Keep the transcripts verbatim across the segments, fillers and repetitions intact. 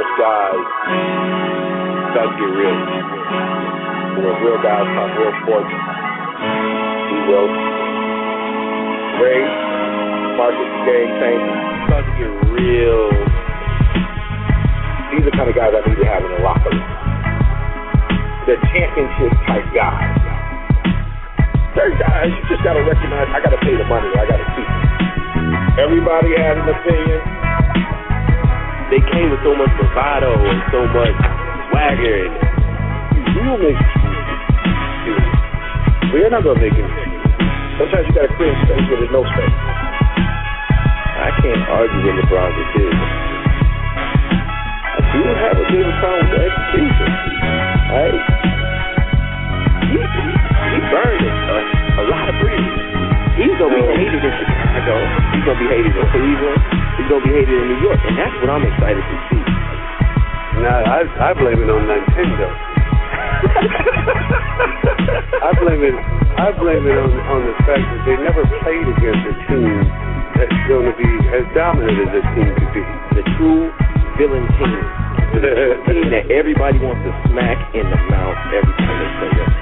sports guys, does get real. Where real guys talk real sports, we will. Ray, Marcus, Game Tank, does get real. These are the kind of guys I need to have in the locker room. The championship type guys. Certain guys, you just got to recognize, I got to pay the money, I got to keep it. Everybody has an opinion. They came with so much bravado and so much swagger. And we will make excuses. We're not going to make excuses. Sometimes you got to create space where there's no space. I can't argue with LeBron's decision. I do have a bit of a problem with the execution. Right? He, he, he burned it, uh, a lot of bridges. He's going to be hated in Chicago. He's going to be hated in Cleveland. He's going to be hated in New York. And that's what I'm excited to see. Nah, I, I blame it on Nintendo. I blame it I blame it on, on the fact that they never played against a team that's going to be as dominant as a team could be. The true villain team. The team that everybody wants to smack in the mouth every time they play them.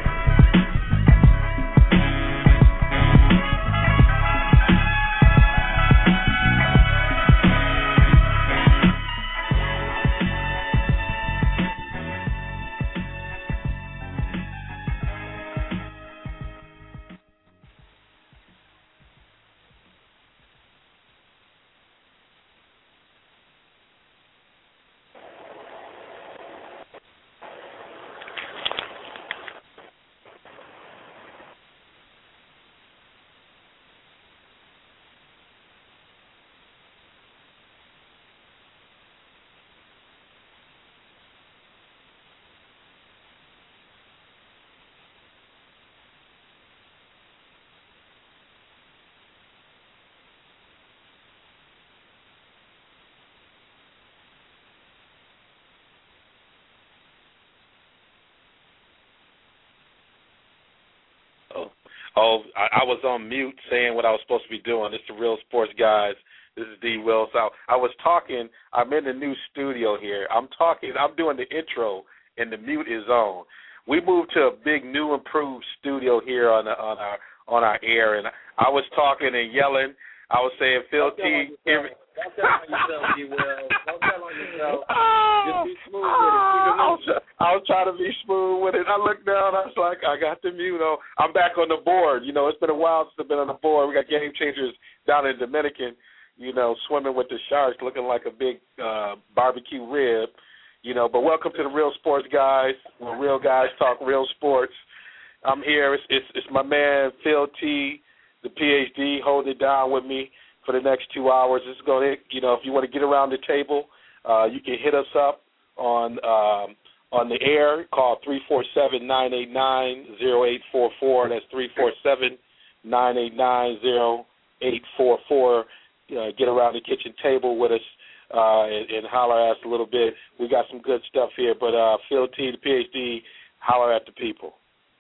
Oh, I, I was on mute saying what I was supposed to be doing. It's the Real Sports Guys. This is D. Wills. I, I was talking. I'm in the new studio here. I'm talking. I'm doing the intro, and the mute is on. We moved to a big, new, improved studio here on the, on our on our air, and I was talking and yelling. I was saying, Phil T. Hear me. Don't tell on yourself, D. Wills. Don't tell on yourself. Just be smooth oh, with it. I was, I was trying to be smooth with it. I looked down. I was like, I got the mute on. I'm back on the board. You know, it's been a while since I've been on the board. We got Game Changers down in Dominican, you know, swimming with the sharks, looking like a big uh, barbecue rib. You know, but welcome to the Real Sports Guys, where real guys talk real sports. I'm here. It's, it's, it's my man, Phil T., the P H D, holding it down with me for the next two hours. This is going to, you know, if you want to get around the table, uh, you can hit us up on um, on the air. Call three four seven, nine eight nine, zero eight four four. That's three four seven, nine eight nine, zero eight four four. Uh, get around the kitchen table with us uh, and, and holler at us a little bit. We got some good stuff here. But uh, Phil T., the P H D, holler at the people.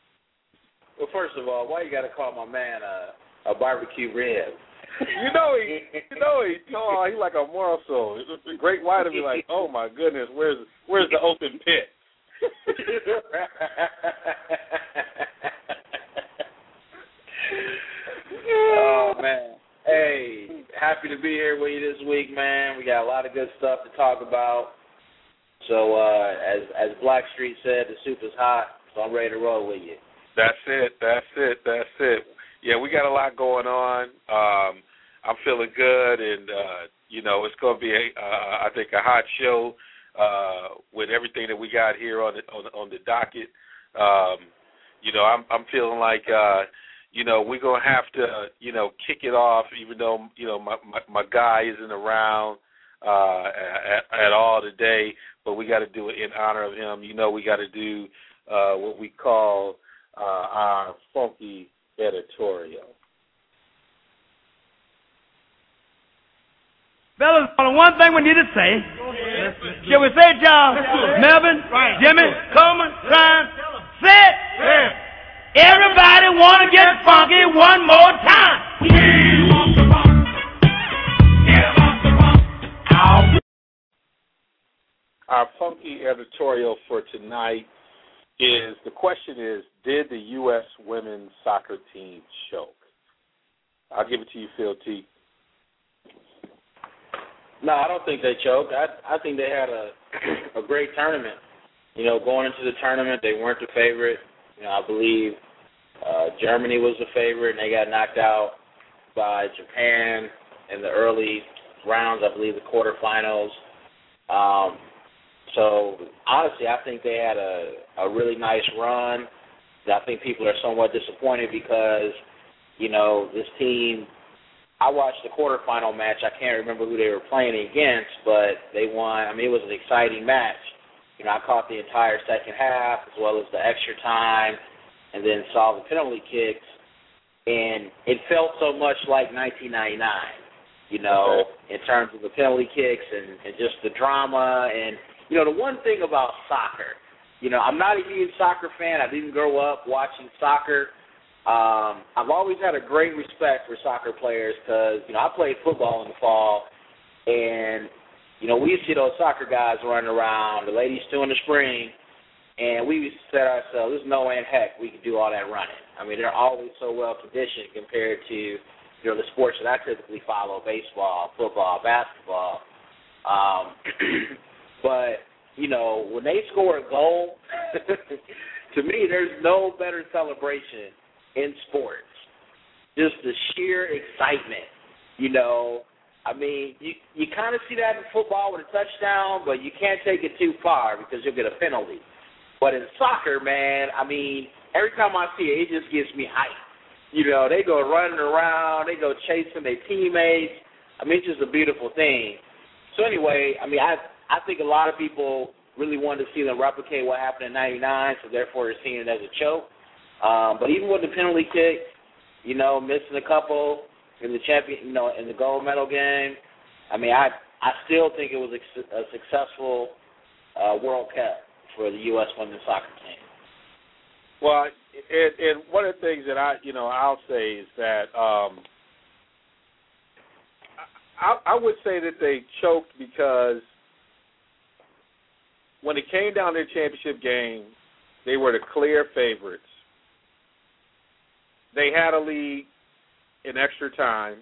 Well, first of all, why you got to call my man a, a barbecue rib? You know he, you know he, oh, he like a morsel. It's a great white to be like, oh my goodness, where's where's the open pit? Oh man, hey, happy to be here with you this week, man. We got a lot of good stuff to talk about. So uh, as as Blackstreet said, the soup is hot, so I'm ready to roll with you. That's it. That's it. That's it. Yeah, we got a lot going on. Um, I'm feeling good, and uh, you know, it's going to be, a, uh, I think, a hot show uh, with everything that we got here on the on, on the docket. Um, you know, I'm I'm feeling like, uh, you know, we're going to have to, you know, kick it off, even though, you know, my my, my guy isn't around uh, at, at all today, but we got to do it in honor of him. You know, we got to do uh, what we call uh, our funky editorial. Fellas, only one thing we need to say. Shall we say it, y'all? Melvin, Jimmy, Coleman, Ryan, say it. Everybody want to get funky one more time. We want the funk. Yeah, want the funk. funky editorial for tonight is, the question is, did the U S women's soccer team choke? I'll give it to you, Phil T. No, I don't think they choked. I I think they had a a great tournament. You know, going into the tournament, they weren't the favorite. You know, I believe uh, Germany was the favorite, and they got knocked out by Japan in the early rounds. I believe the quarterfinals. Um, so honestly, I think they had a a really nice run. I think people are somewhat disappointed because, you know, this team. I watched the quarterfinal match. I can't remember who they were playing against, but they won. I mean, it was an exciting match. You know, I caught the entire second half as well as the extra time and then saw the penalty kicks, and it felt so much like nineteen ninety-nine, you know, okay. in terms of the penalty kicks and, and just the drama. And, you know, the one thing about soccer, you know, I'm not a huge soccer fan. I didn't grow up watching soccer. Um, I've always had a great respect for soccer players because, you know, I played football in the fall, and, you know, we used to see those soccer guys running around, the ladies too in the spring, and we used to say to ourselves, there's no way in heck we could do all that running. I mean, they're always so well conditioned compared to, you know, the sports that I typically follow, baseball, football, basketball. Um, but, you know, when they score a goal, to me, there's no better celebration in sports. Just the sheer excitement, you know. I mean, you you kind of see that in football with a touchdown, but you can't take it too far because you'll get a penalty. But in soccer, man, I mean, every time I see it, it just gives me hype. You know, they go running around, they go chasing their teammates. I mean, it's just a beautiful thing. So anyway, I mean, I I think a lot of people really wanted to see them replicate what happened in ninety-nine, so therefore they're seeing it as a choke. Um, but even with the penalty kick, you know, missing a couple in the champion, you know, in the gold medal game, I mean, I I still think it was a, a successful uh, World Cup for the U S women's soccer team. Well, and, and one of the things that I, you know, I'll say is that um, I, I would say that they choked because when it came down to the championship game, they were the clear favorites. They had a lead in extra time.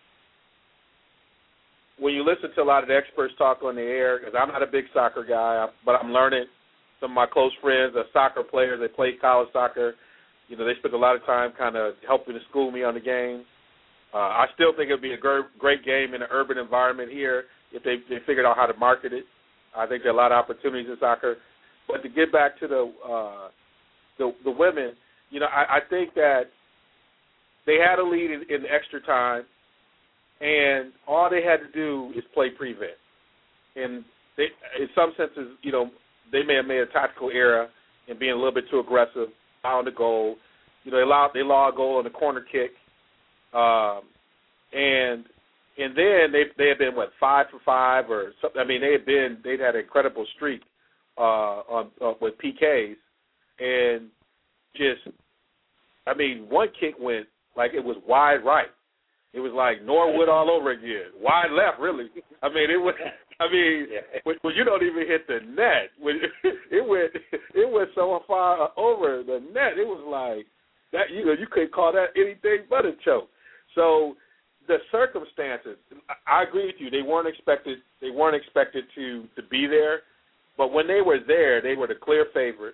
When you listen to a lot of the experts talk on the air, because I'm not a big soccer guy, but I'm learning. Some of my close friends are soccer players. They play college soccer. You know, they spend a lot of time kind of helping to school me on the game. Uh, I still think it would be a great game in an urban environment here if they, they figured out how to market it. I think there are a lot of opportunities in soccer. But to get back to the uh, the, the women, you know, I, I think that they had a lead in, in extra time, and all they had to do is play prevent. And they, in some senses, you know, they may have made a tactical error in being a little bit too aggressive, allowing the goal. You know, they allowed they allowed a goal on the corner kick, um, and and then they they had been what five for five or something. I mean, they had been they'd had an incredible streak uh, on uh, with P Ks, and just I mean, one kick went like it was wide right. It was like Norwood all over again. Wide left, really. I mean, it was. I mean, when, when you don't even hit the net, when it went, it went so far over the net. It was like that. You know, you couldn't call that anything but a choke. So the circumstances. I agree with you. They weren't expected. They weren't expected to to be there. But when they were there, they were the clear favorite,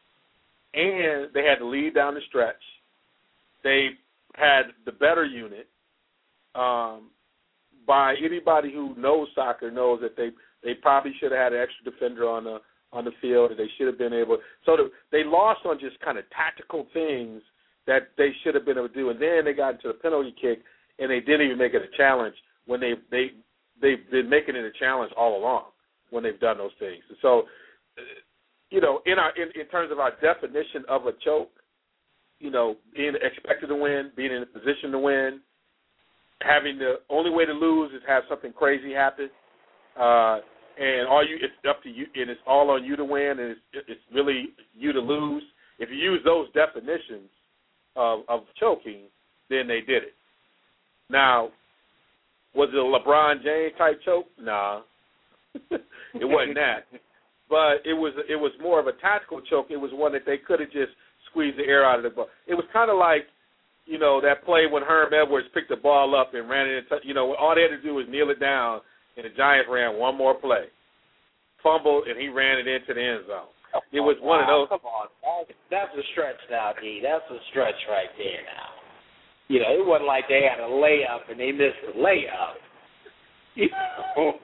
and they had the lead down the stretch. They had the better unit. Um, by anybody who knows soccer knows that they, they probably should have had an extra defender on the on the field, and they should have been able. So the, they lost on just kind of tactical things that they should have been able to do, and then they got into the penalty kick, and they didn't even make it a challenge when they they they've been making it a challenge all along when they've done those things. So, you know, in our in, in terms of our definition of a choke, you know, being expected to win, being in a position to win. Having the only way to lose is have something crazy happen, uh, and all you it's up to you, and it's all on you to win, and it's, it's really you to lose. If you use those definitions of, of choking, then they did it. Now, was it a LeBron James type choke? Nah, it wasn't that. but it was it was more of a tactical choke. It was one that they could have just squeezed the air out of the ball. It was kind of like, you know, that play when Herm Edwards picked the ball up and ran it into, you know, all they had to do was kneel it down, and the Giants ran one more play. Fumbled, and he ran it into the end zone. It was oh, one wow. of those. Come on. That's a stretch now, D. That's a stretch right there now. You know, it wasn't like they had a layup and they missed the layup. You know?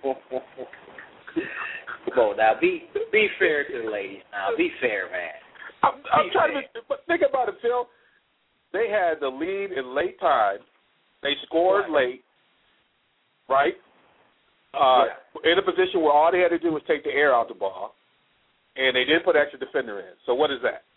Come on now. Be, be fair to the ladies now. Be fair, man. I'm, I'm be trying fair. to but think about it, Phil. They had the lead in late time. They scored Right. late, right? Uh, yeah. In a position where all they had to do was take the air out the ball, and they didn't put an extra defender in. So what is that?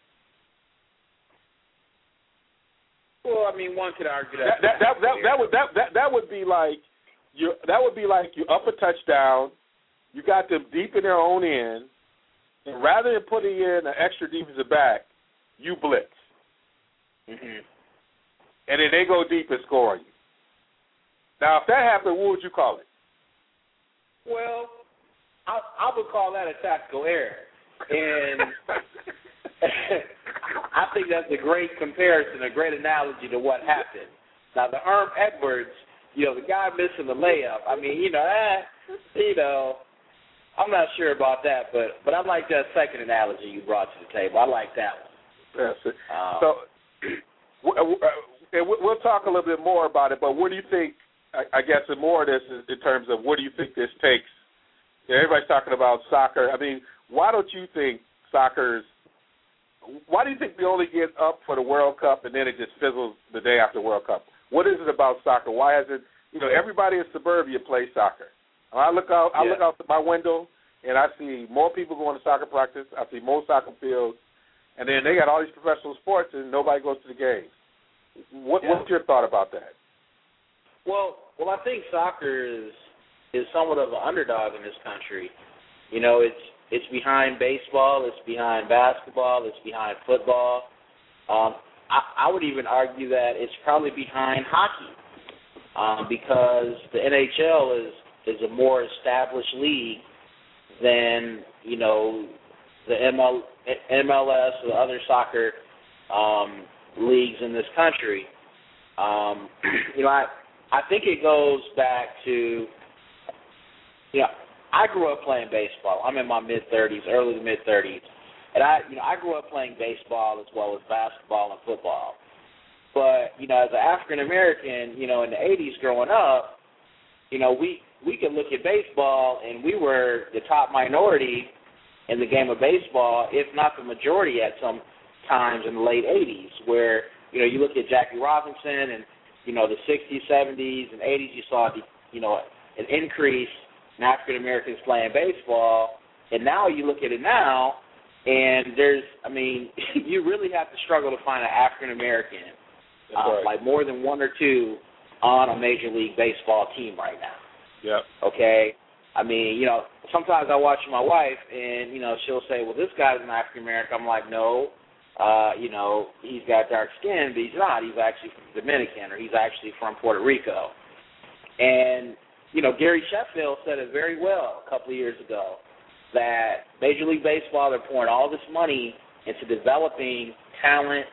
Well, I mean, one could argue that. That that that, that, that would that, that that would be like you. That would be like you up a touchdown. You got them deep in their own end, and rather than putting in an extra defensive back, you blitz, Mm-hmm. and then they go deep and score you. Now, if that happened, what would you call it? Well, I, I would call that a tactical error, and I think that's a great comparison, a great analogy to what happened. Now, the Herm Edwards, you know, the guy missing the layup. I mean, you know, eh, you know, I'm not sure about that, but but I like that second analogy you brought to the table. I like that one. Yes. Um, So, and we'll talk a little bit more about it. But what do you think? I guess in more of this is in terms of what do you think this takes? You know, everybody's talking about soccer. I mean, why don't you think soccer's? Why do you think we only get up for the World Cup and then it just fizzles the day after World Cup? What is it about soccer? Why is it? You know, everybody in suburbia plays soccer. I look out. I yeah. look out my window and I see more people going to soccer practice. I see more soccer fields, and then they got all these professional sports and nobody goes to the games. What, Yeah. What's your thought about that? Well, well, I think soccer is is somewhat of an underdog in this country. You know, it's it's behind baseball, it's behind basketball, it's behind football. Um, I, I would even argue that it's probably behind hockey, um, because the N H L is is a more established league than, you know, the M L, M L S or the other soccer um, leagues in this country. Um, you know, I. I think it goes back to, you know, I grew up playing baseball. I'm in my mid-thirties, early to mid-thirties. And, I, you know, I grew up playing baseball as well as basketball and football. But, you know, as an African-American, you know, in the eighties growing up, you know, we, we could look at baseball and we were the top minority in the game of baseball, if not the majority at some times in the late eighties, where, you know, you look at Jackie Robinson and, you know, the sixties, seventies, and eighties, you saw, the, you know, an increase in African Americans playing baseball, and now you look at it now, and there's, I mean, you really have to struggle to find an African American, uh, right. like more than one or two, on a Major League Baseball team right now. Yep. Okay? I mean, you know, sometimes I watch my wife, and, you know, she'll say, well, this guy's an African American. I'm like, no. Uh, you know, he's got dark skin, but he's not. He's actually from Dominican, or he's actually from Puerto Rico. And, you know, Gary Sheffield said it very well a couple of years ago, that Major League Baseball, they're pouring all this money into developing talent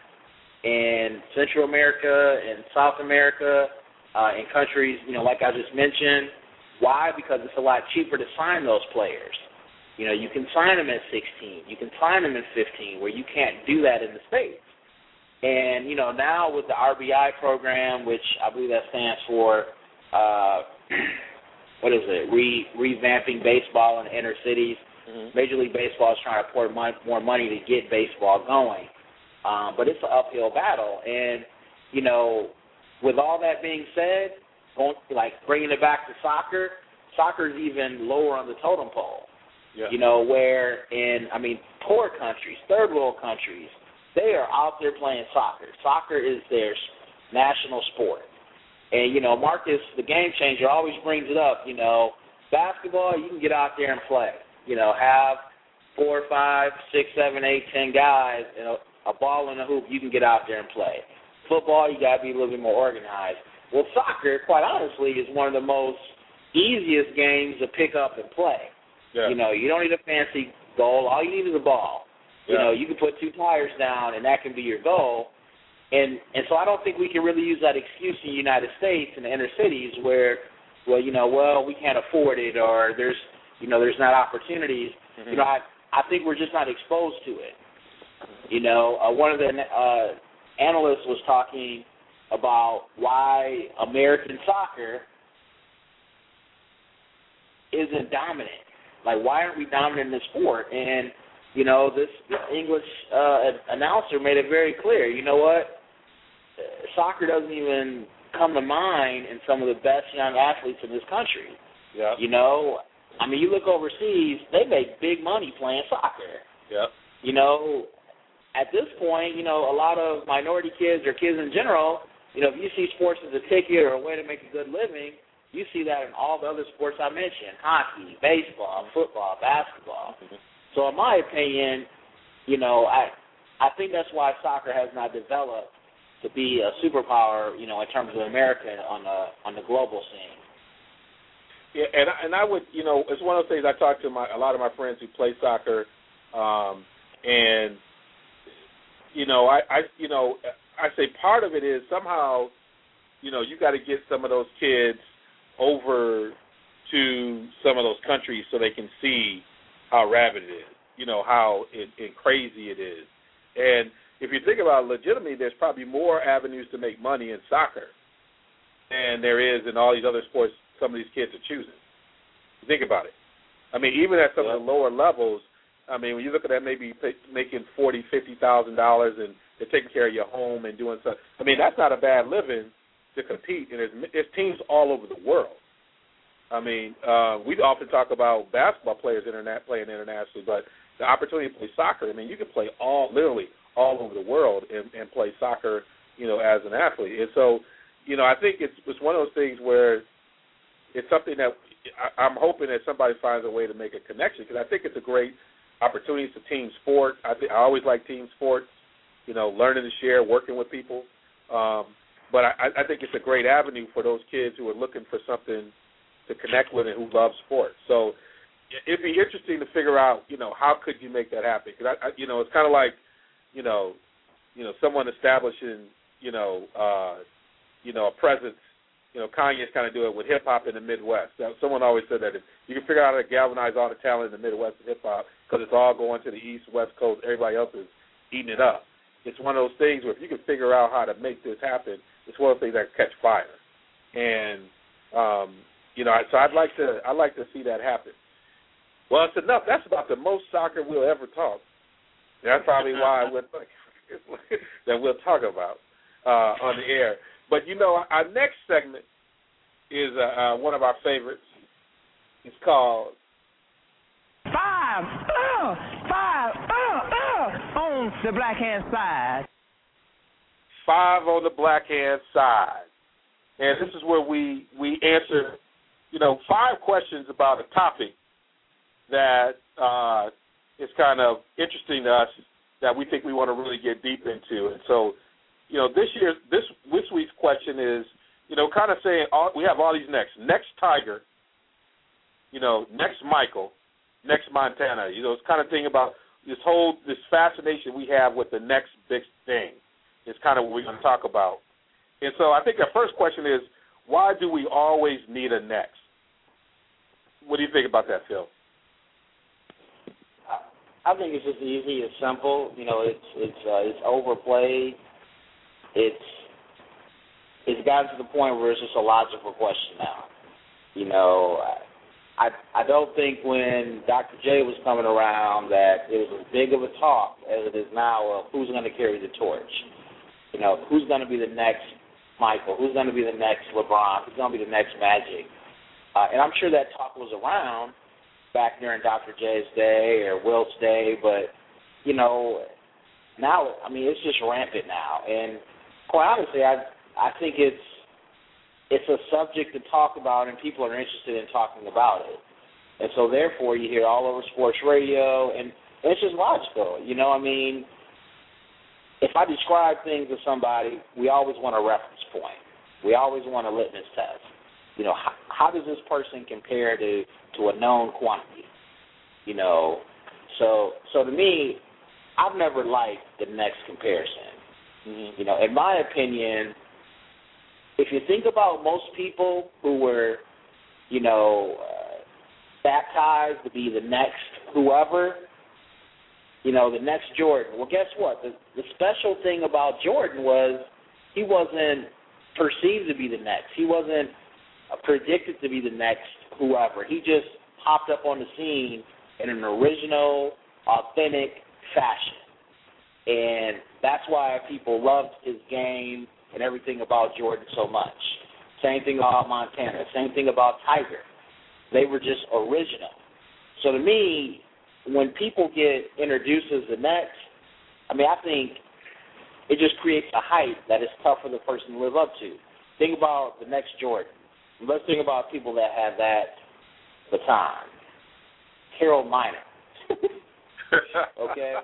in Central America and South America, uh, in countries, you know, like I just mentioned. Why? Because it's a lot cheaper to sign those players. You know, you can sign them at sixteen. You can sign them at fifteen, where you can't do that in the States. And, you know, now with the R B I program, which I believe that stands for, uh, what is it, Re, revamping baseball in the inner cities. Mm-hmm. Major League Baseball is trying to pour more money to get baseball going. Um, but it's an uphill battle. And, you know, with all that being said, going, like bringing it back to soccer, soccer is even lower on the totem pole. Yeah. You know, where in, I mean, poor countries, third world countries, they are out there playing soccer. Soccer is their national sport. And, you know, Marcus, the game changer, always brings it up. You know, basketball, you can get out there and play. You know, have four, five, six, seven, eight, ten guys and a, a ball in a hoop, you can get out there and play. Football, you got to be a little bit more organized. Well, soccer, quite honestly, is one of the most easiest games to pick up and play. Yeah. You know, you don't need a fancy goal. All you need is a ball. Yeah. You know, you can put two tires down, and that can be your goal. And and so I don't think we can really use that excuse in the United States in the inner cities where, well, you know, well, we can't afford it, or there's, you know, there's not opportunities. Mm-hmm. You know, I I think we're just not exposed to it. You know, uh, one of the uh, analysts was talking about why American soccer isn't dominant. Like, why aren't we dominant in the sport? And, you know, this English uh, announcer made it very clear. You know what? Soccer doesn't even come to mind in some of the best young athletes in this country. Yeah. You know, I mean, you look overseas, they make big money playing soccer. Yeah. You know, at this point, you know, a lot of minority kids or kids in general, you know, if you see sports as a ticket or a way to make a good living, you see that in all the other sports I mentioned, hockey, baseball, football, basketball. Mm-hmm. So in my opinion, you know, I I think that's why soccer has not developed to be a superpower, you know, in terms of America on the on the global scene. Yeah, and I, and I would, you know, it's one of those things. I talk to my a lot of my friends who play soccer, um, and you know, I, I you know, I say part of it is somehow, you know, you got to get some of those kids over to some of those countries so they can see how rabid it is, you know, how it, it crazy it is. And if you think about it legitimately, there's probably more avenues to make money in soccer than there is in all these other sports some of these kids are choosing. Think about it. I mean, even at some yeah. of the lower levels, I mean, when you look at that, maybe making forty thousand dollars, fifty thousand dollars and they're taking care of your home and doing stuff. I mean, that's not a bad living to compete, and there's, there's teams all over the world. I mean, uh, we often talk about basketball players internet playing internationally, but the opportunity to play soccer, I mean, you can play all, literally all over the world and, and play soccer, you know, as an athlete. And so, you know, I think it's, it's one of those things where it's something that I, I'm hoping that somebody finds a way to make a connection, because I think it's a great opportunity. It's a team sport. I, th- I always like team sports, you know, learning to share, working with people. Um, but I, I think it's a great avenue for those kids who are looking for something to connect with and who love sports. So it'd be interesting to figure out, you know, how could you make that happen? Because, I, I, you know, it's kind of like, you know, you know, someone establishing, you know, uh, you know, a presence. You know, Kanye's kind of doing it with hip-hop in the Midwest. Now, someone always said that if you can figure out how to galvanize all the talent in the Midwest of hip-hop, because it's all going to the East, West Coast, everybody else is eating it up. It's one of those things where if you can figure out how to make this happen, it's one of those things that catch fire. And, um, you know, so I'd like to I'd like to see that happen. Well, it's enough. That's about the most soccer we'll ever talk. That's probably why I went, that we'll talk about uh, on the air. But, you know, our next segment is uh, uh, one of our favorites. It's called Five, uh, five, uh, uh, on the black hand side. Five on the black hand side. And this is where we, we answer, you know, five questions about a topic that uh, is kind of interesting to us that we think we want to really get deep into. And so, you know, this year's this this week's question is, you know, kind of saying all, we have all these next, next Tiger, you know, next Michael, next Montana. You know, it's kind of thing about this whole this fascination we have with the next big thing. It's kind of what we're going to talk about. And so I think our first question is, why do we always need a next? What do you think about that, Phil? I think it's just easy. It's simple. You know, it's it's uh, it's overplayed. It's it's gotten to the point where it's just a logical question now. You know, I I don't think when Doctor J was coming around that it was as big of a talk as it is now of who's going to carry the torch. You know, who's going to be the next Michael? Who's going to be the next LeBron? Who's going to be the next Magic? Uh, and I'm sure that talk was around back during Doctor J's day or Wilt's day, but, you know, now, I mean, it's just rampant now. And quite honestly, I I think it's it's a subject to talk about, and people are interested in talking about it. And so, therefore, you hear all over sports radio, and it's just logical. You know, I mean, if I describe things to somebody, we always want a reference point. We always want a litmus test. You know, how, how does this person compare to, to a known quantity? You know, So, so to me, I've never liked the next comparison. Mm-hmm. You know, in my opinion, if you think about most people who were, you know, uh, baptized to be the next whoever, you know, the next Jordan. Well, guess what? The, the special thing about Jordan was he wasn't perceived to be the next. He wasn't predicted to be the next whoever. He just popped up on the scene in an original, authentic fashion. And that's why people loved his game and everything about Jordan so much. Same thing about Montana. Same thing about Tiger. They were just original. So to me, when people get introduced as the next, I mean, I think it just creates a hype that is tough for the person to live up to. Think about the next Jordan. Let's think about people that have that baton. Harold Miner. Okay?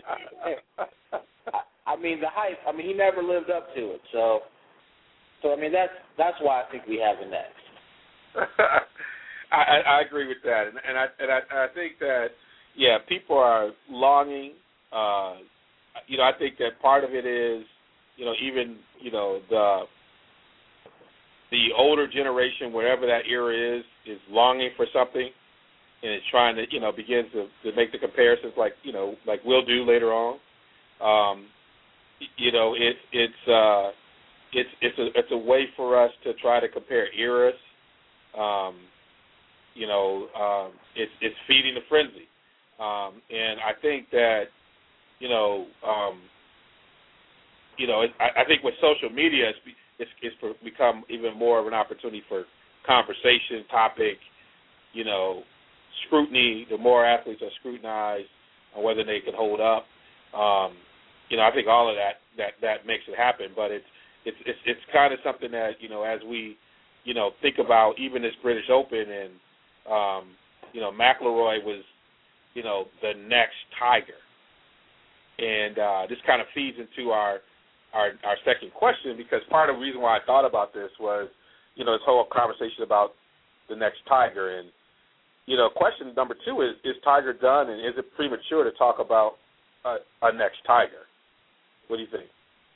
I mean, the hype, I mean, he never lived up to it. So, so I mean, that's that's why I think we have the next. I, I agree with that. And, and, I, and I, I think that, yeah, people are longing. Uh, you know, I think that part of it is, you know, even, you know, the the older generation, wherever that era is, is longing for something and is trying to, you know, begin to, to make the comparisons like, you know, like we'll do later on. Um, you know, it, it's uh, it's it's a it's a way for us to try to compare eras. Um, you know, um, it's it's feeding the frenzy, um, and I think that, you know, um, you know, it, I, I think with social media, it's, it's it's become even more of an opportunity for conversation, topic, you know, scrutiny. The more athletes are scrutinized on whether they can hold up. Um, You know, I think all of that, that, that makes it happen, but it's it's it's it's kind of something that, you know, as we, you know, think about even this British Open and, um, you know, McIlroy was, you know, the next Tiger, and uh, this kind of feeds into our, our our second question, because part of the reason why I thought about this was, you know, this whole conversation about the next Tiger, and, you know, question number two is, is Tiger done, and is it premature to talk about a, a next Tiger? What do you think?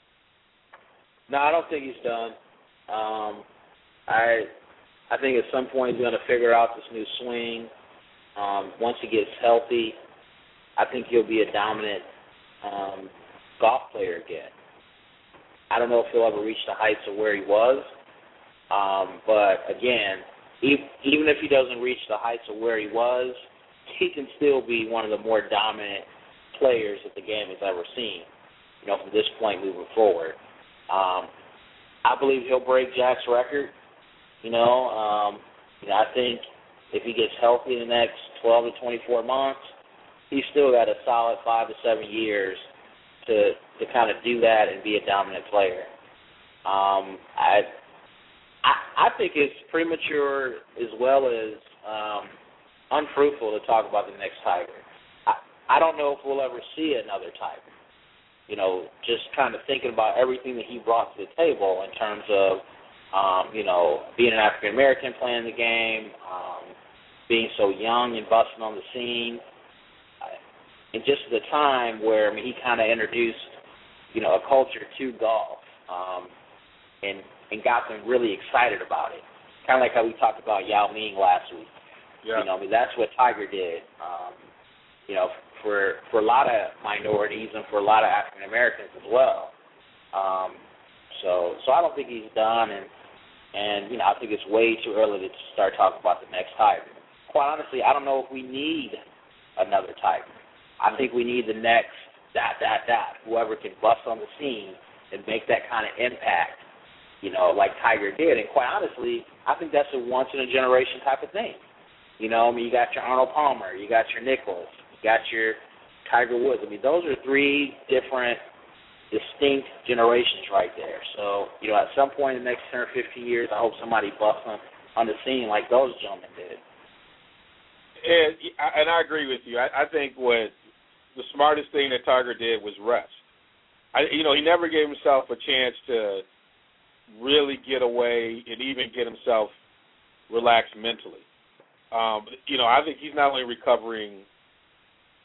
No, I don't think he's done. Um, I I think at some point he's going to figure out this new swing. Um, once he gets healthy, I think he'll be a dominant um, golf player again. I don't know if he'll ever reach the heights of where he was, um, but again, e- even if he doesn't reach the heights of where he was, he can still be one of the more dominant players that the game has ever seen, you know, from this point moving forward. Um, I believe he'll break Jack's record. You know, um, you know, I think if he gets healthy in the next twelve to twenty-four months, he's still got a solid five to seven years to to kind of do that and be a dominant player. Um, I, I I think it's premature as well as um, unfruitful to talk about the next Tiger. I, I don't know if we'll ever see another Tiger. You know, just kind of thinking about everything that he brought to the table in terms of, um, you know, being an African American playing the game, um, being so young and busting on the scene, and just the time where, I mean, he kind of introduced, you know, a culture to golf, um, and and got them really excited about it. Kind of like how we talked about Yao Ming last week. Yeah. You know, I mean, that's what Tiger did. Um, you know, for for a lot of minorities and for a lot of African Americans as well. Um, so so I don't think he's done, and and you know, I think it's way too early to start talking about the next Tiger. Quite honestly, I don't know if we need another Tiger. I think we need the next dot dot dot, whoever can bust on the scene and make that kind of impact, you know, like Tiger did. And quite honestly, I think that's a once in a generation type of thing. You know, I mean, you got your Arnold Palmer, you got your Nicklaus, got your Tiger Woods. I mean, those are three different, distinct generations right there. So, you know, at some point in the next ten or fifteen years, I hope somebody busts on, on the scene like those gentlemen did. And, and I agree with you. I, I think what the smartest thing that Tiger did was rest. I, you know, he never gave himself a chance to really get away and even get himself relaxed mentally. Um, you know, I think he's not only recovering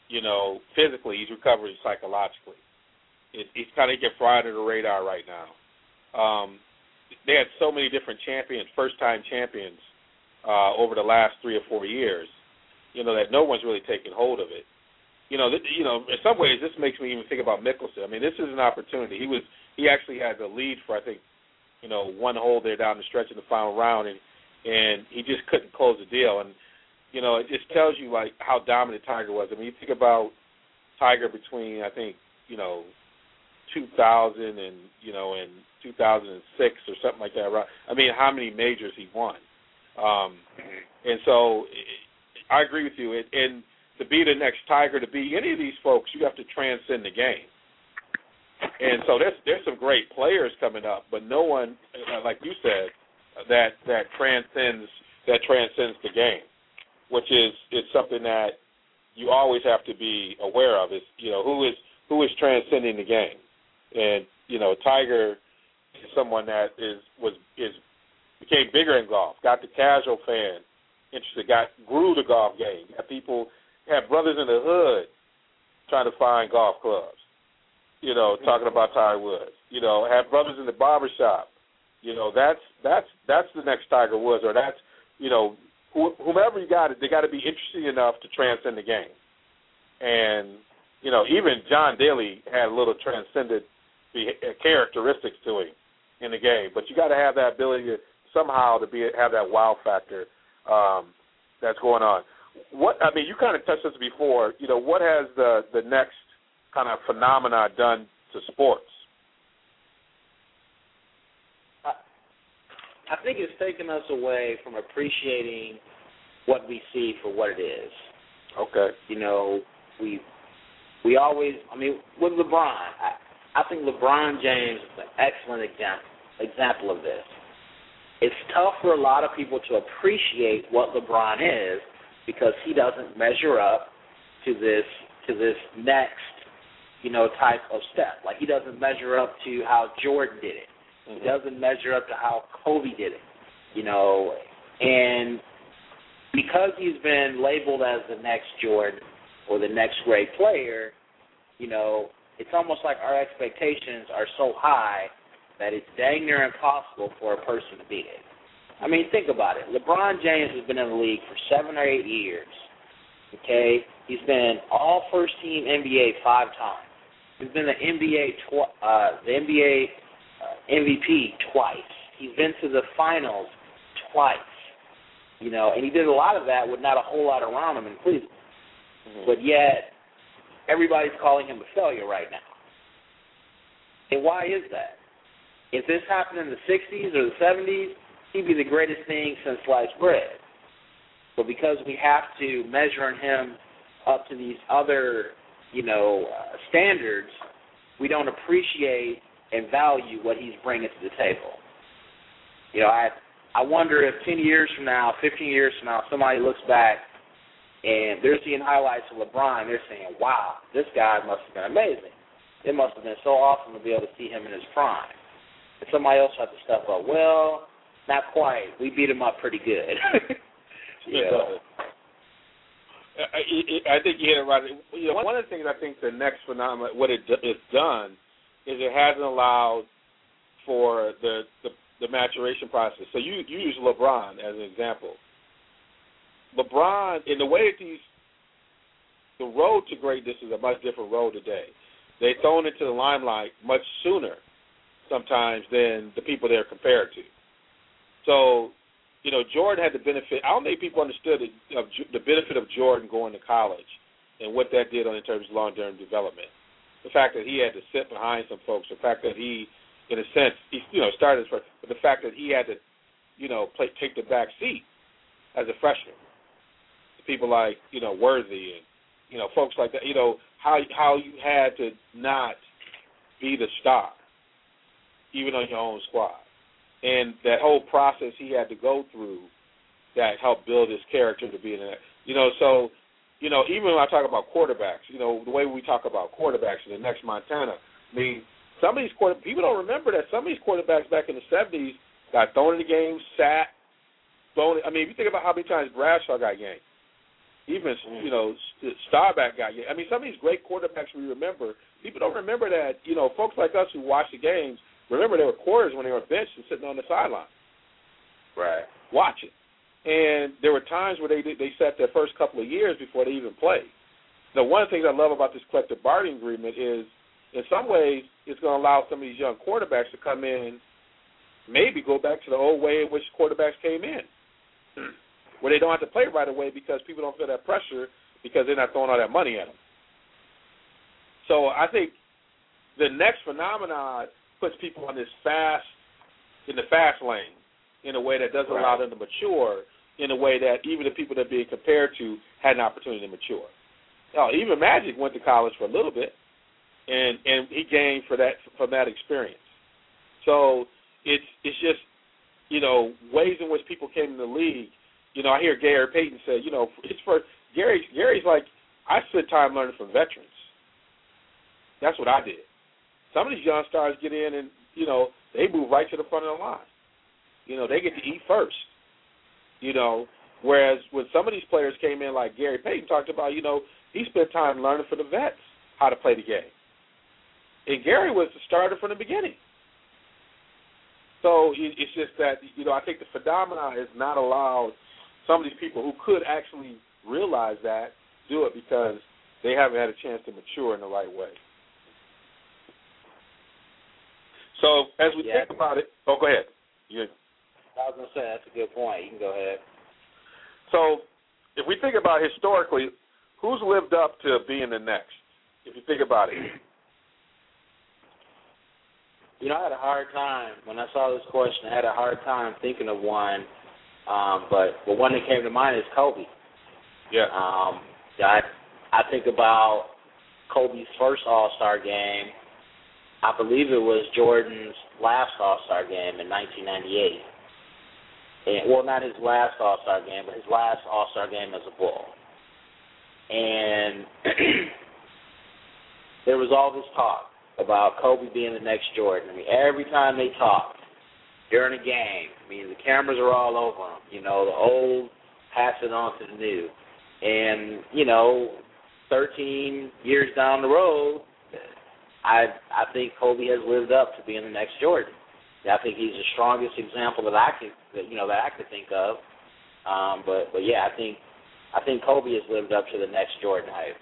you know, physically, he's recovering psychologically. It, he's kind of getting fly under the radar right now. Um, they had so many different champions, first-time champions, uh, over the last three or four years, you know, that no one's really taken hold of it. You know, th- you know, in some ways, this makes me even think about Mickelson. I mean, this is an opportunity. He was he actually had the lead for, I think, you know, one hole there down the stretch in the final round, and and he just couldn't close the deal. And you know, it just tells you like how dominant Tiger was. I mean, you think about Tiger between I think you know two thousand and you know and two thousand six or something like that. Right? I mean, how many majors he won? Um, and so I agree with you. And, and to be the next Tiger, to be any of these folks, you have to transcend the game. And so there's there's some great players coming up, but no one, like you said, that that transcends that transcends the game, which is is something that you always have to be aware of. Is you know who is who is transcending the game, and you know Tiger is someone that is was is became bigger in golf, got the casual fan interested, got grew the golf game, got people. Have brothers in the hood trying to find golf clubs, you know, talking about Tiger Woods. You know, have brothers in the barbershop. You know, that's that's that's the next Tiger Woods, or that's, you know, wh- whomever you got, they got to be interesting enough to transcend the game. And, you know, even John Daly had a little transcendent characteristics to him in the game. But you got to have that ability to somehow to be have that wow factor um, that's going on. What I mean, you kind of touched this before. You know, what has the, the next kind of phenomena done to sports? I, I think it's taken us away from appreciating what we see for what it is. Okay. You know, we we always. I mean, with LeBron, I, I think LeBron James is an excellent example example of this. It's tough for a lot of people to appreciate what LeBron is, because he doesn't measure up to this to this next, you know, type of step. Like he doesn't measure up to how Jordan did it. Mm-hmm. He doesn't measure up to how Kobe did it. You know, and because he's been labeled as the next Jordan or the next great player, you know, it's almost like our expectations are so high that it's dang near impossible for a person to beat it. I mean, think about it. LeBron James has been in the league for seven or eight years, okay? He's been all first-team N B A five times. He's been the N B A tw- uh, the N B A uh, M V P twice. He's been to the finals twice, you know, and he did a lot of that with not a whole lot around him in Cleveland. Mm-hmm. But yet, everybody's calling him a failure right now. And why is that? If this happened in the sixties or the seventies, he'd be the greatest thing since sliced bread. But because we have to measure him up to these other, you know, uh, standards, we don't appreciate and value what he's bringing to the table. You know, I I wonder if ten years from now, fifteen years from now, somebody looks back and they're seeing highlights of LeBron, they're saying, wow, this guy must have been amazing. It must have been so awesome to be able to see him in his prime. And somebody else had to step up. Well, not quite. We beat him up pretty good. you know. I, I think you hit it right. You know, one of the things I think the next phenomenon, what it it's done, is it hasn't allowed for the, the, the maturation process. So you, you use LeBron as an example. LeBron, in the way that these, the road to greatness is a much different road today. They're thrown into the limelight much sooner sometimes than the people they're compared to. So, you know, Jordan had the benefit. I don't think people understood it, of the benefit of Jordan going to college and what that did on in terms of long-term development. The fact that he had to sit behind some folks, the fact that he, in a sense, he, you know, started, but the fact that he had to, you know, play, take the back seat as a freshman. People like, you know, Worthy and, you know, folks like that, you know, how how you had to not be the star, even on your own squad. And that whole process he had to go through that helped build his character to be in that. You know, so, you know, even when I talk about quarterbacks, you know, the way we talk about quarterbacks in the next Montana, I mean, some of these quarterbacks, people don't remember that some of these quarterbacks back in the seventies got thrown in the game, sat, thrown. I mean, if you think about how many times Bradshaw got yanked, even, you know, Starback guy. I mean, some of these great quarterbacks we remember, people don't remember that, you know, folks like us who watch the games, remember they were quarters when they were benched and sitting on the sideline. Right. Watching. And there were times where they they sat their first couple of years before they even played. Now, one of the things I love about this collective bargaining agreement is, in some ways, it's going to allow some of these young quarterbacks to come in, maybe go back to the old way in which quarterbacks came in, where they don't have to play right away because people don't feel that pressure because they're not throwing all that money at them. So I think the next phenomenon puts people on this fast, in the fast lane, in a way that doesn't right. allow them to mature, in a way that even the people they're being compared to had an opportunity to mature. Now, even Magic went to college for a little bit, and, and he gained for that from that experience. So it's it's just, you know, ways in which people came in the league. You know, I hear Gary Payton say, you know, it's for Gary. Gary's like, I spent time learning from veterans. That's what I did. Some of these young stars get in and, you know, they move right to the front of the line. You know, they get to eat first. You know, whereas when some of these players came in, like Gary Payton talked about, you know, he spent time learning from the vets how to play the game. And Gary was the starter from the beginning. So it's just that, you know, I think the phenomenon has not allowed some of these people who could actually realize that do it because they haven't had a chance to mature in the right way. So as we yeah. think about it, oh, go ahead. Yeah. I was going to say, that's a good point. You can go ahead. So if we think about historically, who's lived up to being the next? If you think about it. You know, I had a hard time, when I saw this question, I had a hard time thinking of one, um, but the one that came to mind is Kobe. Yeah. Um, I, I think about Kobe's first All-Star game. I believe it was Jordan's last All-Star game in nineteen ninety-eight. And, well, not his last All-Star game, but his last All-Star game as a Bull. And there was all this talk about Kobe being the next Jordan. I mean, every time they talked during a game, I mean, the cameras are all over him. You know, the old pass it on to the new. And, you know, thirteen years down the road, I I think Kobe has lived up to being the next Jordan. I think he's the strongest example that I could, that, you know, that I could think of. Um, but but yeah, I think I think Kobe has lived up to the next Jordan hype.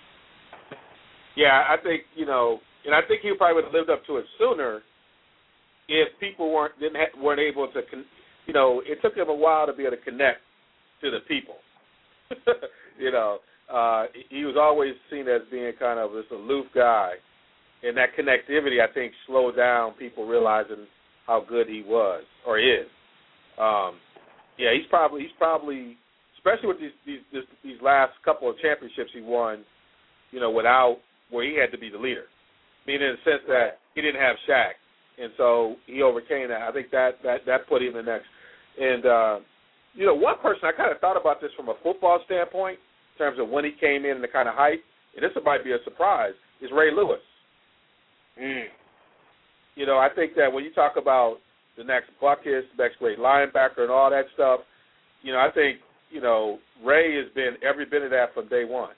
Yeah, I think, you know, and I think he probably would have lived up to it sooner if people weren't didn't ha- weren't able to, con- you know, it took him a while to be able to connect to the people. you know, uh, he was always seen as being kind of this aloof guy, and that connectivity, I think, slowed down people realizing how good he was or is. Um, yeah, he's probably he's probably especially with these these this, these last couple of championships he won, you know, without where he had to be the leader. I mean, in the sense that he didn't have Shaq, and so he overcame that. I think that that, that put him in the next. And uh, you know, one person I kind of thought about this from a football standpoint in terms of when he came in and the kind of hype, and this might be a surprise, is Ray Lewis. Mm. You know, I think that when you talk about the next Buckus, the next great linebacker and all that stuff, you know, I think, you know, Ray has been every bit of that from day one.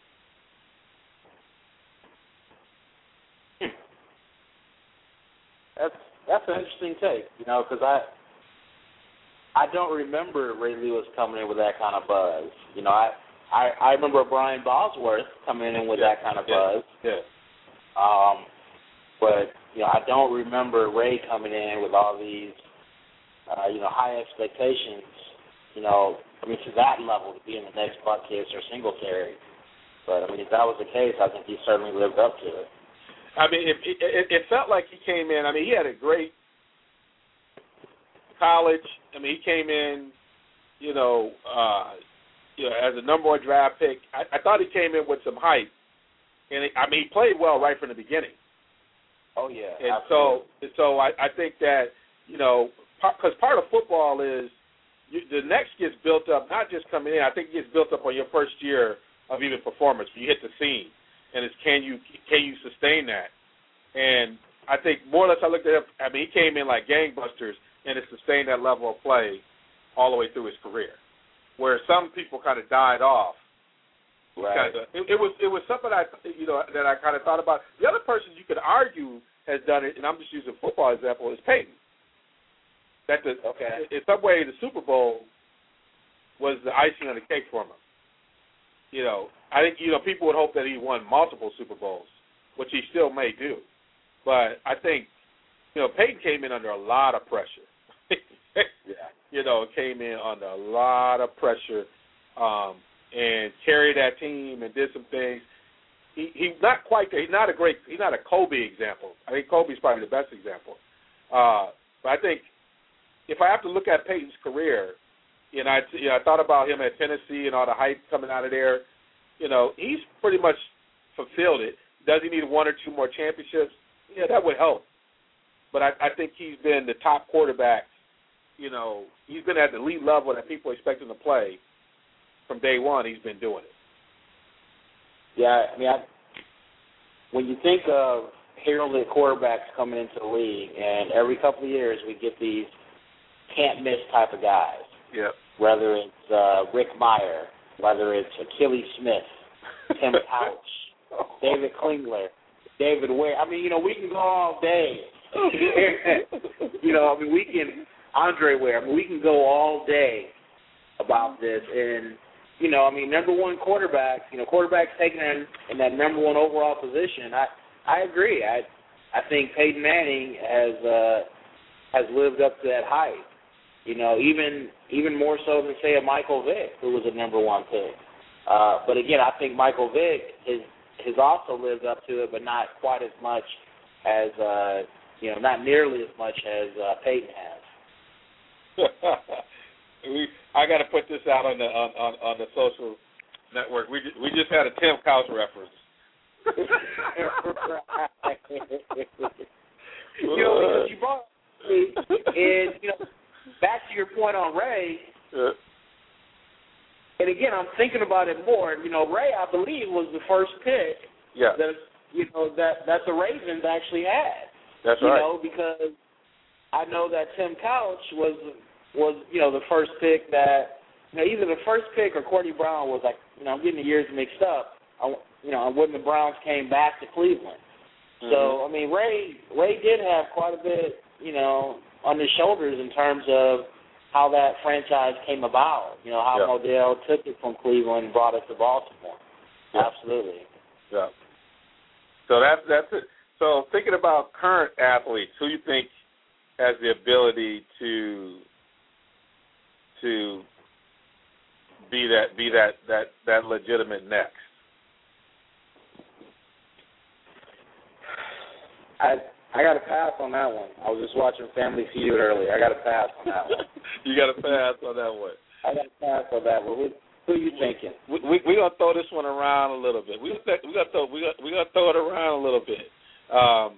That's that's an interesting take, you know, because I I don't remember Ray Lewis coming in with that kind of buzz. You know, I I, I remember Brian Bosworth coming in with yeah. that kind of yeah. buzz. Yeah. Um, but you know, I don't remember Ray coming in with all these, uh, you know, high expectations. You know, I mean, to that level to be in the next Buckus or Singletary. But I mean, if that was the case, I think he certainly lived up to it. I mean, it, it, it felt like he came in. I mean, he had a great college. I mean, he came in, you know, uh, you know, as a number one draft pick. I, I thought he came in with some hype, and it, I mean, he played well right from the beginning. Oh yeah, and absolutely. so, and so I, I think that, you know, because part, part of football is you, the next gets built up, not just coming in. I think it gets built up on your first year of even performance. When you hit the scene. And it's can you can you sustain that? And I think more or less I looked at him, I mean, he came in like gangbusters and has sustained that level of play all the way through his career. Where some people kind of died off Right. Kinda, it, it was it was something I you know that I kind of thought about. The other person you could argue has done it, and I'm just using football example, is Peyton. That the okay. in some way the Super Bowl was the icing on the cake for him. You know, I think you know people would hope that he won multiple Super Bowls, which he still may do. But I think you know Peyton came in under a lot of pressure. yeah. You know, came in under a lot of pressure. Um, and carried that team and did some things. He he's not quite there. He's not a great. He's not a Kobe example. I think Kobe's probably the best example. Uh, but I think if I have to look at Peyton's career, you know, I you know, I thought about him at Tennessee and all the hype coming out of there. You know, he's pretty much fulfilled it. Does he need one or two more championships? Yeah, that would help. But I, I think he's been the top quarterback. You know, he's been at the elite level that people expect him to play. From day one, he's been doing it. Yeah, I mean, I, when you think of heralded quarterbacks coming into the league, and every couple of years we get these can't-miss type of guys. Yeah. Whether it's uh, Rick Meyer, whether it's Achilles Smith, Tim Couch, David Klingler, David Ware. I mean, you know, we can go all day. you know, I mean, we can Andre Ware. I mean, we can go all day about this and. You know, I mean, number one quarterback, you know, quarterbacks taken in, in that number one overall position. I I agree. I I think Peyton Manning has uh, has lived up to that hype. You know, even even more so than say a Michael Vick, who was a number one pick. Uh, but again, I think Michael Vick has has also lived up to it, but not quite as much as uh, you know, not nearly as much as uh, Peyton has. We, I got to put this out on the on, on, on the social network. We just, we just had a Tim Couch reference. you know, because you brought me, and you know, back to your point on Ray. Yeah. And again, I'm thinking about it more. You know, Ray, I believe, was the first pick. Yeah. That you know that that the Ravens actually had. That's you right. You know, because I know that Tim Couch was. was, you know, the first pick that, you know, either the first pick or Courtney Brown was like, you know, I'm getting the years mixed up, I, you know, when the Browns came back to Cleveland. Mm-hmm. So, I mean, Ray Ray did have quite a bit, you know, on his shoulders in terms of how that franchise came about, you know, how yeah. Modell took it from Cleveland and brought it to Baltimore. Yeah. Absolutely. Yeah. So that's, that's it. So thinking about current athletes, who you think has the ability to to be that be that, that, that legitimate next? I I got to pass on that one. I was just watching Family Feud earlier. I got to pass on that one. You got to pass on that one. I got to pass on that one. Who, who are you thinking? We we we gonna throw this one around a little bit. We gonna we gonna throw we gonna we gonna throw it around a little bit. Um,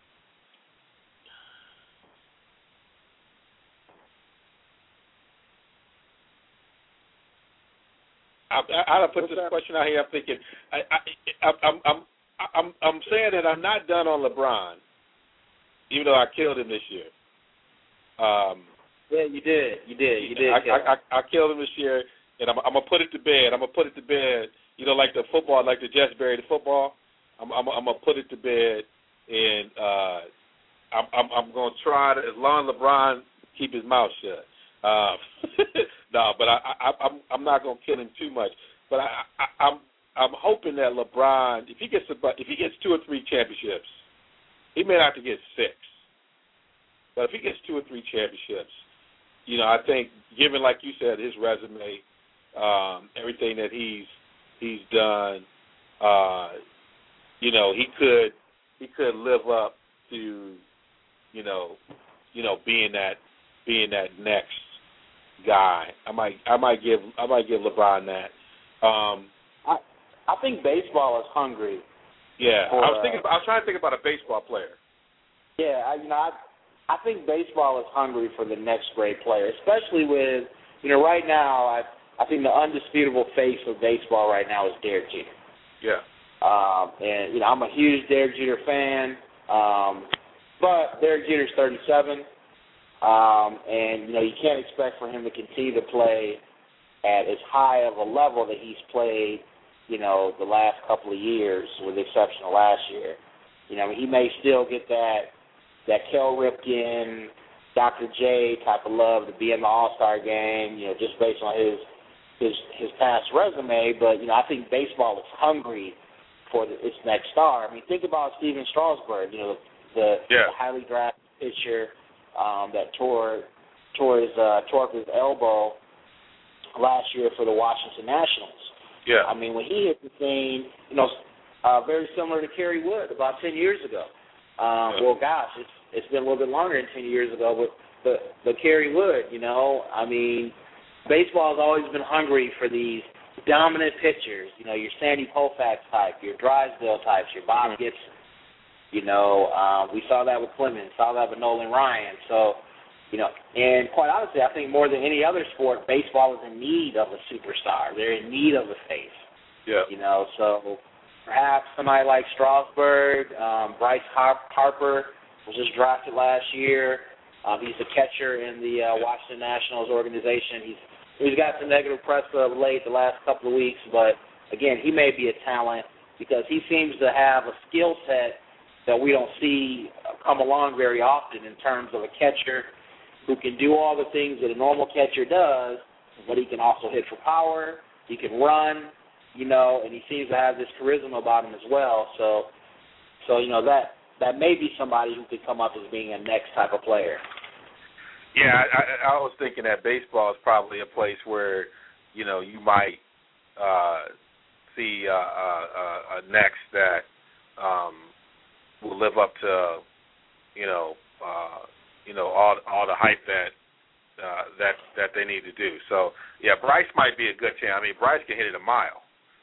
I, I, I put this question out here. I'm thinking, I, I, I'm, I'm, I'm, I'm saying that I'm not done on LeBron, even though I killed him this year. Um, yeah, you did, you did, you did. I, I, I, I killed him this year, and I'm, I'm gonna put it to bed. I'm gonna put it to bed. You know, like the football, like the Jets buried the football. I'm, I'm, I'm gonna put it to bed, and uh, I'm, I'm, I'm gonna try to, as long as LeBron keep his mouth shut. Uh, no, but I, I, I'm I'm not gonna kill him too much. But I, I, I'm I'm hoping that LeBron, if he gets about, if he gets two or three championships, he may not have to get six. But if he gets two or three championships, you know, I think, given like you said, his resume, um, everything that he's he's done, uh, you know, he could he could live up to, you know, you know, being that being that next guy. I might I might give I might give LeBron that. Um, I I think baseball is hungry. Yeah, for, I was thinking. I was trying to think about a baseball player. Yeah, I, you know, I I think baseball is hungry for the next great player, especially with, you know, right now I I think the undisputable face of baseball right now is Derek Jeter. Yeah. Um, and you know, I'm a huge Derek Jeter fan. Um, but Derek Jeter's thirty-seven. Um, and, you know, you can't expect for him to continue to play at as high of a level that he's played you know, the last couple of years, with the exception of last year. You know, he may still get that that Kel Ripken, Doctor J type of love to be in the All-Star game, you know, just based on his his his past resume. But, you know, I think baseball is hungry for the, its next star. I mean, think about Steven Strasburg, you know, the, yeah. the highly drafted pitcher um, that tore tore his uh, tore up his elbow last year for the Washington Nationals. Yeah. I mean, when he hit the scene, you know, uh, very similar to Kerry Wood about ten years ago. Um, yeah. Well, gosh, it's it's been a little bit longer than ten years ago, but but but Kerry Wood, you know, I mean, baseball has always been hungry for these dominant pitchers. You know, your Sandy Koufax type, your Drysdale types, your Bob mm-hmm. Gibson. You know, um, we saw that with Clemens, saw that with Nolan Ryan. So, you know, and quite honestly, I think more than any other sport, baseball is in need of a superstar. They're in need of a face. Yeah. You know, so perhaps somebody like Strasburg, um, Bryce Harper was just drafted last year. Um, he's the catcher in the uh, Washington Nationals organization. He's he's got some negative press of late the last couple of weeks, but again, he may be a talent because he seems to have a skill set that we don't see come along very often in terms of a catcher who can do all the things that a normal catcher does, but he can also hit for power, he can run, you know, and he seems to have this charisma about him as well. So, so you know, that that may be somebody who could come up as being a next type of player. Yeah, I, I was thinking that baseball is probably a place where, you know, you might uh, see uh, uh, a next that um, will live up to, you know, uh, you know all all the hype that uh, that that they need to do. So yeah, Bryce might be a good chance. I mean, Bryce can hit it a mile,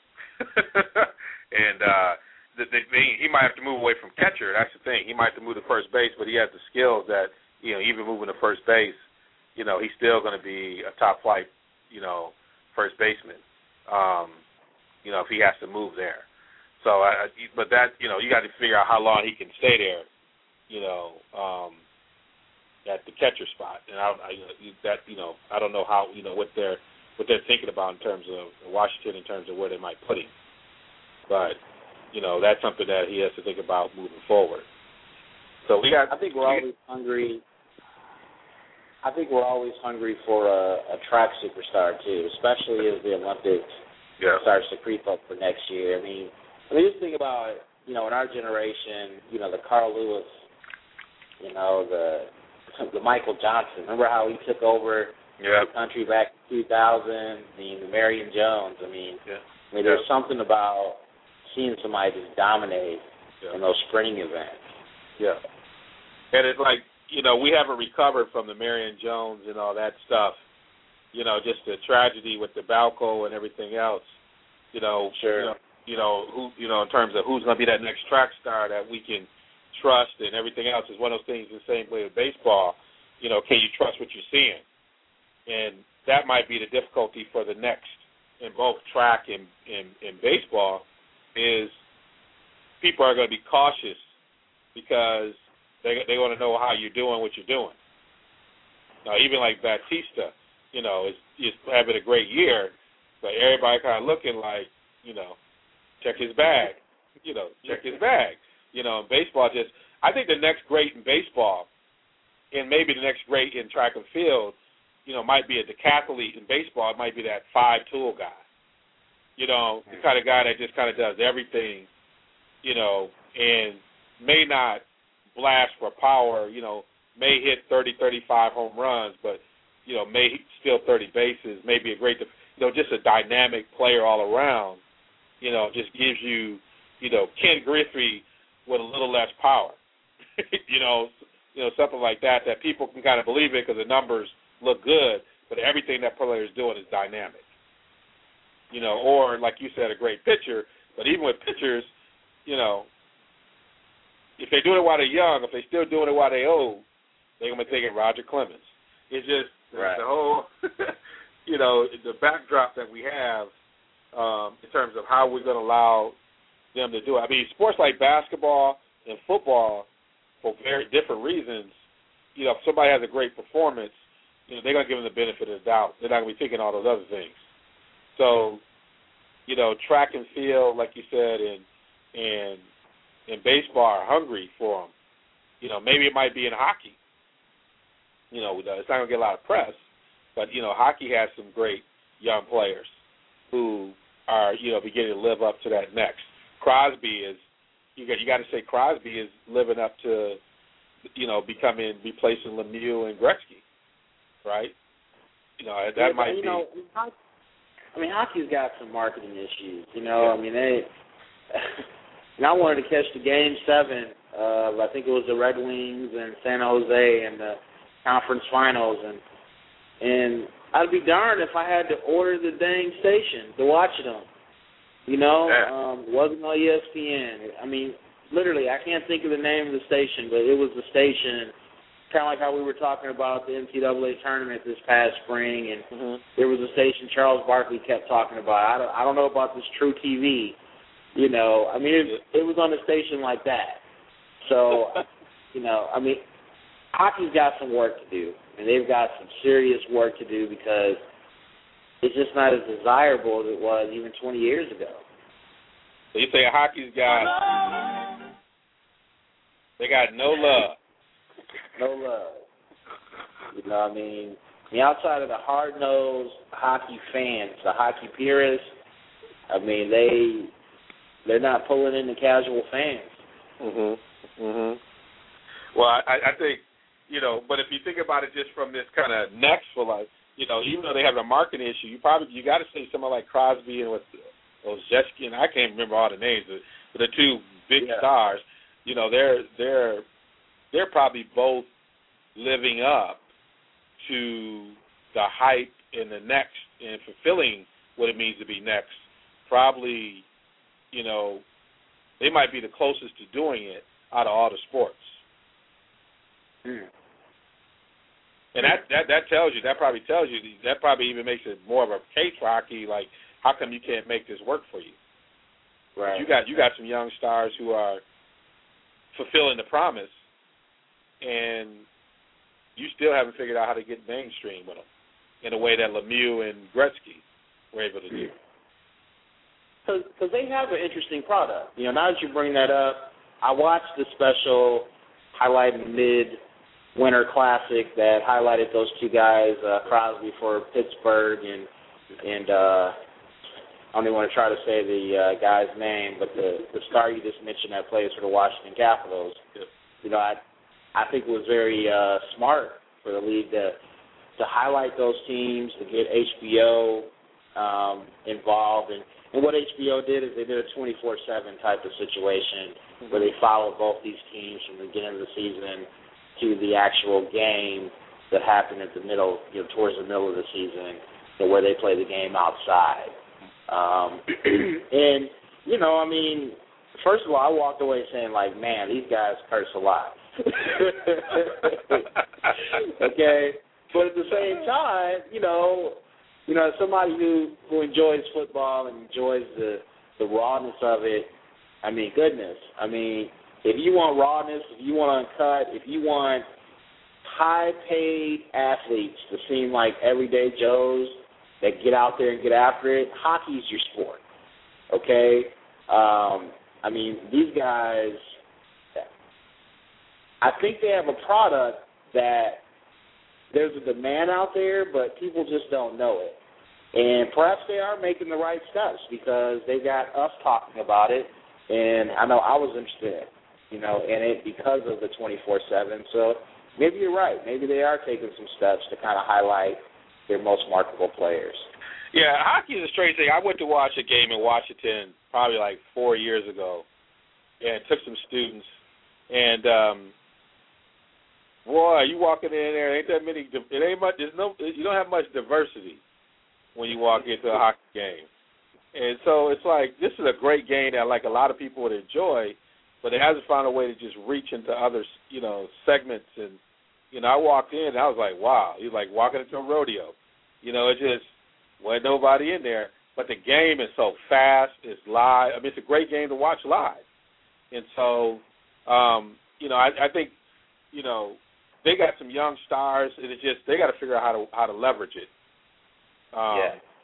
and uh, the, the thing, he might have to move away from catcher. That's the thing. He might have to move to first base, but he has the skills that, you know, even moving to first base, you know, he's still going to be a top flight, you know, first baseman. Um, you know, if he has to move there. So, I, but that, you know, you got to figure out how long he can stay there, you know, um, at the catcher spot. And I, I, that, you know, I don't know how, you know, what they're what they're thinking about in terms of Washington, in terms of where they might put him. But, you know, that's something that he has to think about moving forward. So we got. I think we're always hungry. I think we're always hungry for a, a track superstar too, especially as the Olympics yeah. starts to creep up for next year. I mean. I mean, just think about, you know, in our generation, you know, the Carl Lewis, you know, the the Michael Johnson. Remember how he took over yeah. the country back in two thousand? I mean, the Marion Jones. I mean, yeah. I mean, yeah. there's something about seeing somebody just dominate yeah. in those sprinting events. Yeah. And it's like, you know, we haven't recovered from the Marion Jones and all that stuff. You know, just the tragedy with the Balco and everything else. You know, sure. You know, You know who. You know in terms of who's going to be that next track star that we can trust, and everything else is one of those things. The same way with baseball. You know, can you trust what you're seeing? And that might be the difficulty for the next in both track and in, in baseball is people are going to be cautious because they they want to know how you're doing what you're doing. Now, even like Batista, you know, is is having a great year, but everybody kind of looking like, you know. Check his bag, you know, check his bag. You know, in baseball, just, I think the next great in baseball, and maybe the next great in track and field, you know, might be a decathlete in baseball. It might be that five-tool guy. You know, the kind of guy that just kind of does everything, you know, and may not blast for power, you know, may hit thirty, thirty-five home runs, but, you know, may steal thirty bases, may be a great, you know, just a dynamic player all around. You know, just gives you, you know, Ken Griffey with a little less power. you know, you know, something like that, that people can kind of believe it because the numbers look good, but everything that player is doing is dynamic. You know, or like you said, a great pitcher, but even with pitchers, you know, if they're doing it while they're young, if they're still doing it while they're old, they're going to be thinking Roger Clemens. It's just right. the whole, you know, the backdrop that we have. Um, in terms of how we're going to allow them to do it. I mean, sports like basketball and football, for very different reasons, you know, if somebody has a great performance, you know, they're going to give them the benefit of the doubt. They're not going to be thinking all those other things. So, you know, track and field, like you said, and and and baseball are hungry for them. You know, maybe it might be in hockey. You know, it's not gonna get a lot of press, but you know, hockey has some great young players who are, you know, beginning to live up to that next. Crosby is, you got you got to say Crosby is living up to, you know, becoming, replacing Lemieux and Gretzky, right? You know, that yeah, might you be. Know, I mean, hockey's got some marketing issues, you know. Yeah. I mean, they, and I wanted to catch the game seven, uh, I think it was the Red Wings and San Jose in the conference finals, and and I'd be darned if I had to order the dang station to watch it on. You know, yeah. um, wasn't on E S P N. I mean, literally, I can't think of the name of the station, but it was the station, kind of like how we were talking about the N C double A tournament this past spring, and mm-hmm. there was a station Charles Barkley kept talking about. I don't, I don't know about this True T V. You know, I mean, it, it was on a station like that. So, you know, I mean, hockey's got some work to do, and they've got some serious work to do because it's just not as desirable as it was even twenty years ago. So you say hockey's got, they got no love. No love. You know what I mean? I mean, outside of the hard-nosed hockey fans, the hockey purists, I mean, they, they're not pulling in the casual fans. Mm-hmm. Mm-hmm. Well, I, I think, you know, but if you think about it just from this kind of next for life, you know, even though they have a marketing issue, you probably you got to say someone like Crosby and with Ozeski, and I can't remember all the names, but the two big yeah. stars, you know, they're they're they're probably both living up to the hype in the next and fulfilling what it means to be next. Probably, you know, they might be the closest to doing it out of all the sports. Mm. And that, that that tells you, that probably tells you, that probably even makes it more of a case for hockey, like, how come you can't make this work for you? Right. You got you got some young stars who are fulfilling the promise, and you still haven't figured out how to get mainstream with them in a way that Lemieux and Gretzky were able to do. Because they have an interesting product. You know, now that you bring that up, I watched the special highlighting mid Winter Classic that highlighted those two guys, uh, Crosby for Pittsburgh, and and uh, I don't even want to try to say the uh, guy's name, but the the star you just mentioned that plays for the Washington Capitals. You know, I I think it was very uh, smart for the league to to highlight those teams, to get H B O um, involved, and and what H B O did is they did a twenty-four seven type of situation mm-hmm. where they followed both these teams from the beginning of the season to the actual game that happened at the middle, you know, towards the middle of the season, you know, where they play the game outside. Um, and, you know, I mean, first of all, I walked away saying, like, man, these guys curse a lot. Okay? But at the same time, you know, you know, somebody who, who enjoys football and enjoys the, the rawness of it, I mean, goodness. I mean, if you want rawness, if you want uncut, if you want high-paid athletes to seem like everyday Joes that get out there and get after it, hockey's your sport, okay? Um, I mean, these guys, I think they have a product that there's a demand out there, but people just don't know it. And perhaps they are making the right steps because they got us talking about it, and I know I was interested, you know, in it because of the twenty-four seven. So maybe you're right. Maybe they are taking some steps to kind of highlight their most marketable players. Yeah, hockey is a strange thing. I went to watch a game in Washington probably like four years ago and took some students. And, um, boy, you walking in there, ain't that many, it ain't much, there's no, you don't have much diversity when you walk into a hockey game. And so it's like, this is a great game that like a lot of people would enjoy, but it hasn't found a way to just reach into other, you know, segments. And, you know, I walked in and I was like, wow, you're like walking into a rodeo. You know, it just wasn't nobody in there. But the game is so fast, it's live. I mean, it's a great game to watch live. And so, um, you know, I, I think, you know, they got some young stars, and it's just they got to figure out how to how to leverage it. Um, yeah.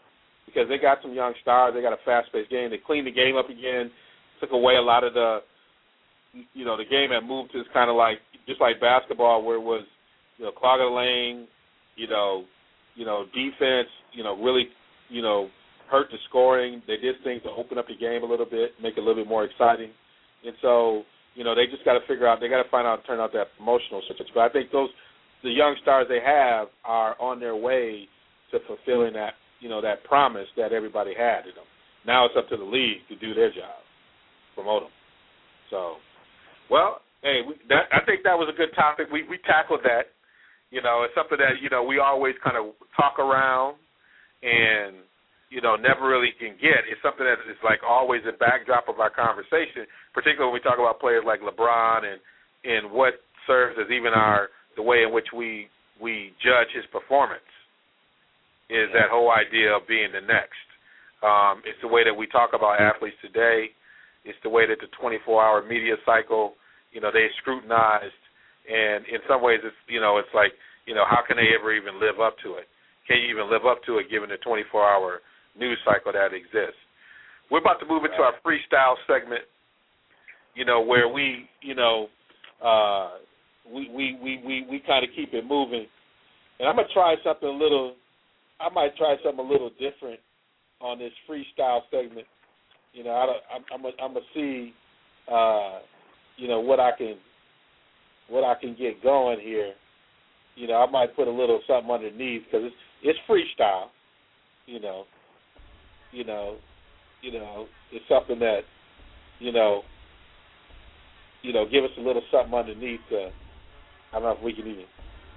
because they got some young stars. They got a fast-paced game. They cleaned the game up again, took away a lot of the, you know, the game had moved to kind of like, just like basketball where it was, you know, clog of the lane, you know, you know, defense, you know, really, you know, hurt the scoring. They did things to open up the game a little bit, make it a little bit more exciting. And so, you know, they just got to figure out, they got to find out, turn out that promotional switch. But I think those, the young stars they have are on their way to fulfilling that, you know, that promise that everybody had in them. Now it's up to the league to do their job, promote them. So, well, hey, we, that, I think that was a good topic. We we tackled that. You know, it's something that, you know, we always kind of talk around and, you know, never really can get. It's something that is like always a backdrop of our conversation, particularly when we talk about players like LeBron and, and what serves as even our the way in which we we judge his performance is that whole idea of being the next. Um, it's the way that we talk about athletes today. It's the way that the twenty-four hour media cycle, you know, they scrutinized. And in some ways, it's, you know, it's like, you know, how can they ever even live up to it? Can you even live up to it given the twenty-four hour news cycle that exists? We're about to move into our freestyle segment, you know, where we, you know, uh, we we we we, we kind of keep it moving. And I'm gonna try something a little. I might try something a little different on this freestyle segment. You know, I don't, I'm I'm gonna, I'm gonna see, uh, you know, what I can what I can get going here. You know, I might put a little something underneath because it's it's freestyle. You know, you know, you know, it's something that, you know, you know, give us a little something underneath. Uh, I don't know if we can even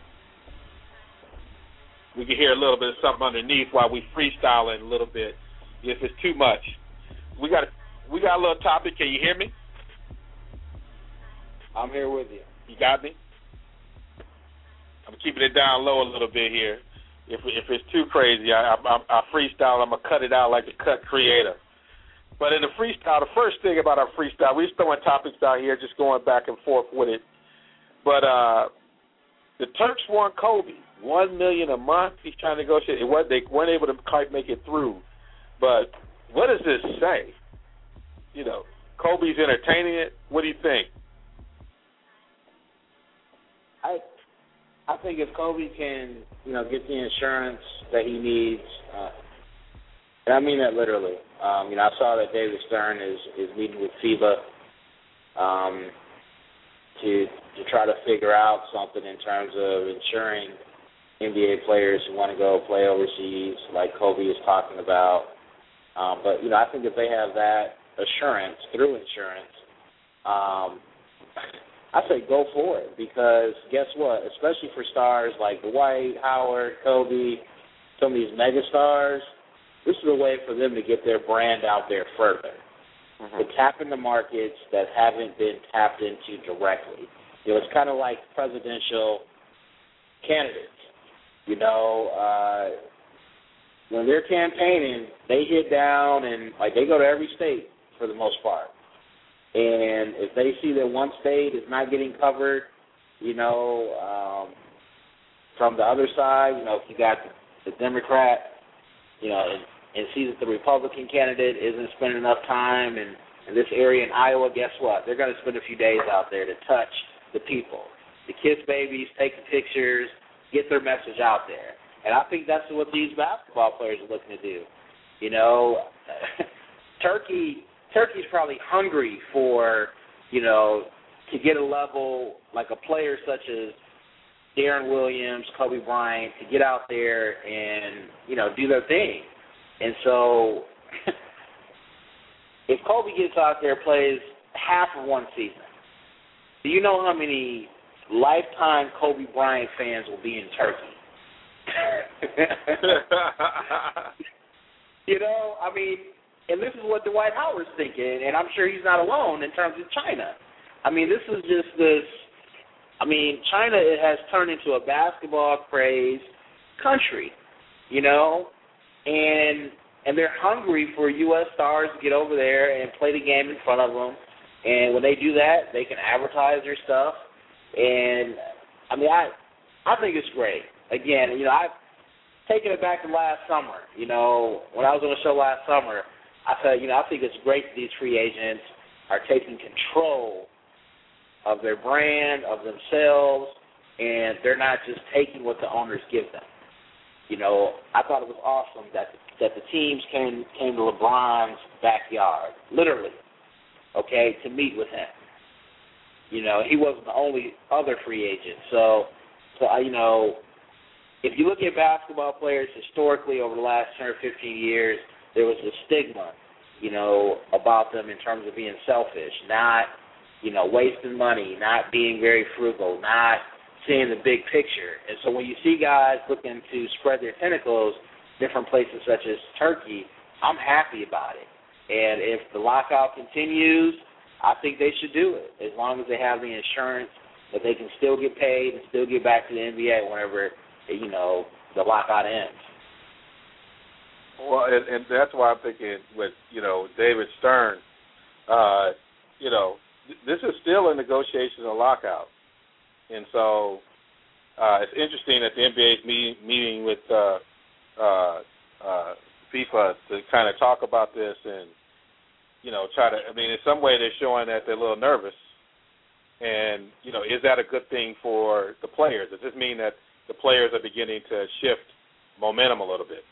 we can hear a little bit of something underneath while we freestyling a little bit. If it's too much, we got we got a little topic. Can you hear me? I'm here with you. You got me? I'm keeping it down low a little bit here. If if it's too crazy, I, I, I freestyle. I'm gonna cut it out like the cut creator. But in the freestyle, the first thing about our freestyle, we're throwing topics out here, just going back and forth with it. But uh, the Turks want Kobe, one million a month. He's trying to negotiate. It was, they weren't able to quite make it through. But what does this say? You know, Kobe's entertaining it. What do you think? I I think if Kobe can, you know, get the insurance that he needs, uh, and I mean that literally. Um, you know, I saw that David Stern is, is meeting with FIBA um, to to try to figure out something in terms of insuring N B A players who want to go play overseas, like Kobe is talking about. Um, but, you know, I think if they have that assurance through insurance, um, I say go for it, because guess what? Especially for stars like Dwight, Howard, Kobe, some of these mega stars, this is a way for them to get their brand out there further, mm-hmm. to tap into markets that haven't been tapped into directly. You know, it's kind of like presidential candidates. You know, uh, when they're campaigning, they hit down and, like, they go to every state for the most part. And if they see that one state is not getting covered, you know, um, from the other side, you know, if you got the, the Democrat, you know, and, and see that the Republican candidate isn't spending enough time in, in this area in Iowa, guess what? They're going to spend a few days out there to touch the people, to kiss babies, take the pictures, get their message out there. And I think that's what these basketball players are looking to do. You know, Turkey... Turkey's probably hungry for, you know, to get a level like a player such as Deron Williams, Kobe Bryant, to get out there and, you know, do their thing. And so if Kobe gets out there, plays half of one season, do you know how many lifetime Kobe Bryant fans will be in Turkey? You know, I mean, and this is what Dwight Howard's thinking, and I'm sure he's not alone in terms of China. I mean, this is just this, I mean, China it has turned into a basketball-crazed country, you know, and and they're hungry for U S stars to get over there and play the game in front of them. And when they do that, they can advertise their stuff. And, I mean, I I think it's great. Again, you know, I taking it back to last summer, you know, when I was on the show last summer, I said, you know, I think it's great that these free agents are taking control of their brand, of themselves, and they're not just taking what the owners give them. You know, I thought it was awesome that that the teams came came to LeBron's backyard, literally, okay, to meet with him. You know, he wasn't the only other free agent. So, so I, you know, if you look at basketball players historically over the last ten or fifteen years, there was a stigma, you know, about them in terms of being selfish, not, you know, wasting money, not being very frugal, not seeing the big picture. And so when you see guys looking to spread their tentacles different places such as Turkey, I'm happy about it. And if the lockout continues, I think they should do it, as long as they have the insurance that they can still get paid and still get back to the N B A whenever, you know, the lockout ends. Well, and, and that's why I'm thinking with, you know, David Stern, uh, you know, th- this is still a negotiation of lockout. And so uh, it's interesting that the N B A is meeting, meeting with uh, uh, uh, FIFA to kind of talk about this and, you know, try to, I mean, in some way they're showing that they're a little nervous. And, you know, is that a good thing for the players? Does this mean that the players are beginning to shift momentum a little bit?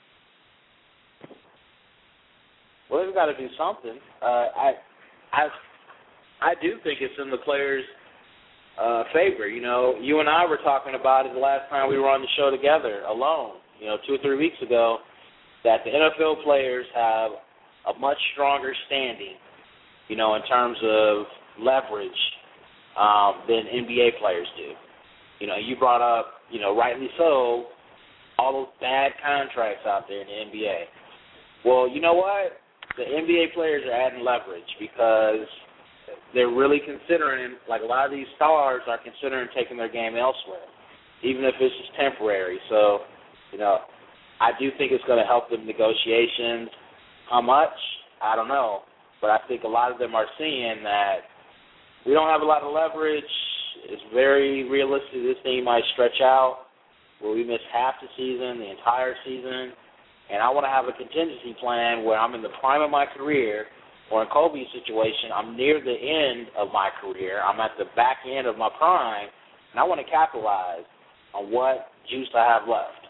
Well, they've got to do something. Uh, I, I, I do think it's in the players' uh, favor. You know, you and I were talking about it the last time we were on the show together alone, you know, two or three weeks ago, that the N F L players have a much stronger standing, you know, in terms of leverage um, than N B A players do. You know, you brought up, you know, rightly so, all those bad contracts out there in the N B A. Well, you know what? The N B A players are adding leverage because they're really considering, like a lot of these stars are considering taking their game elsewhere, even if it's just temporary. So, you know, I do think it's going to help them negotiations. How much? I don't know. But I think a lot of them are seeing that we don't have a lot of leverage. It's very realistic this thing might stretch out where we miss half the season, the entire season. And I want to have a contingency plan where I'm in the prime of my career, or in Kobe's situation, I'm near the end of my career. I'm at the back end of my prime, and I want to capitalize on what juice I have left.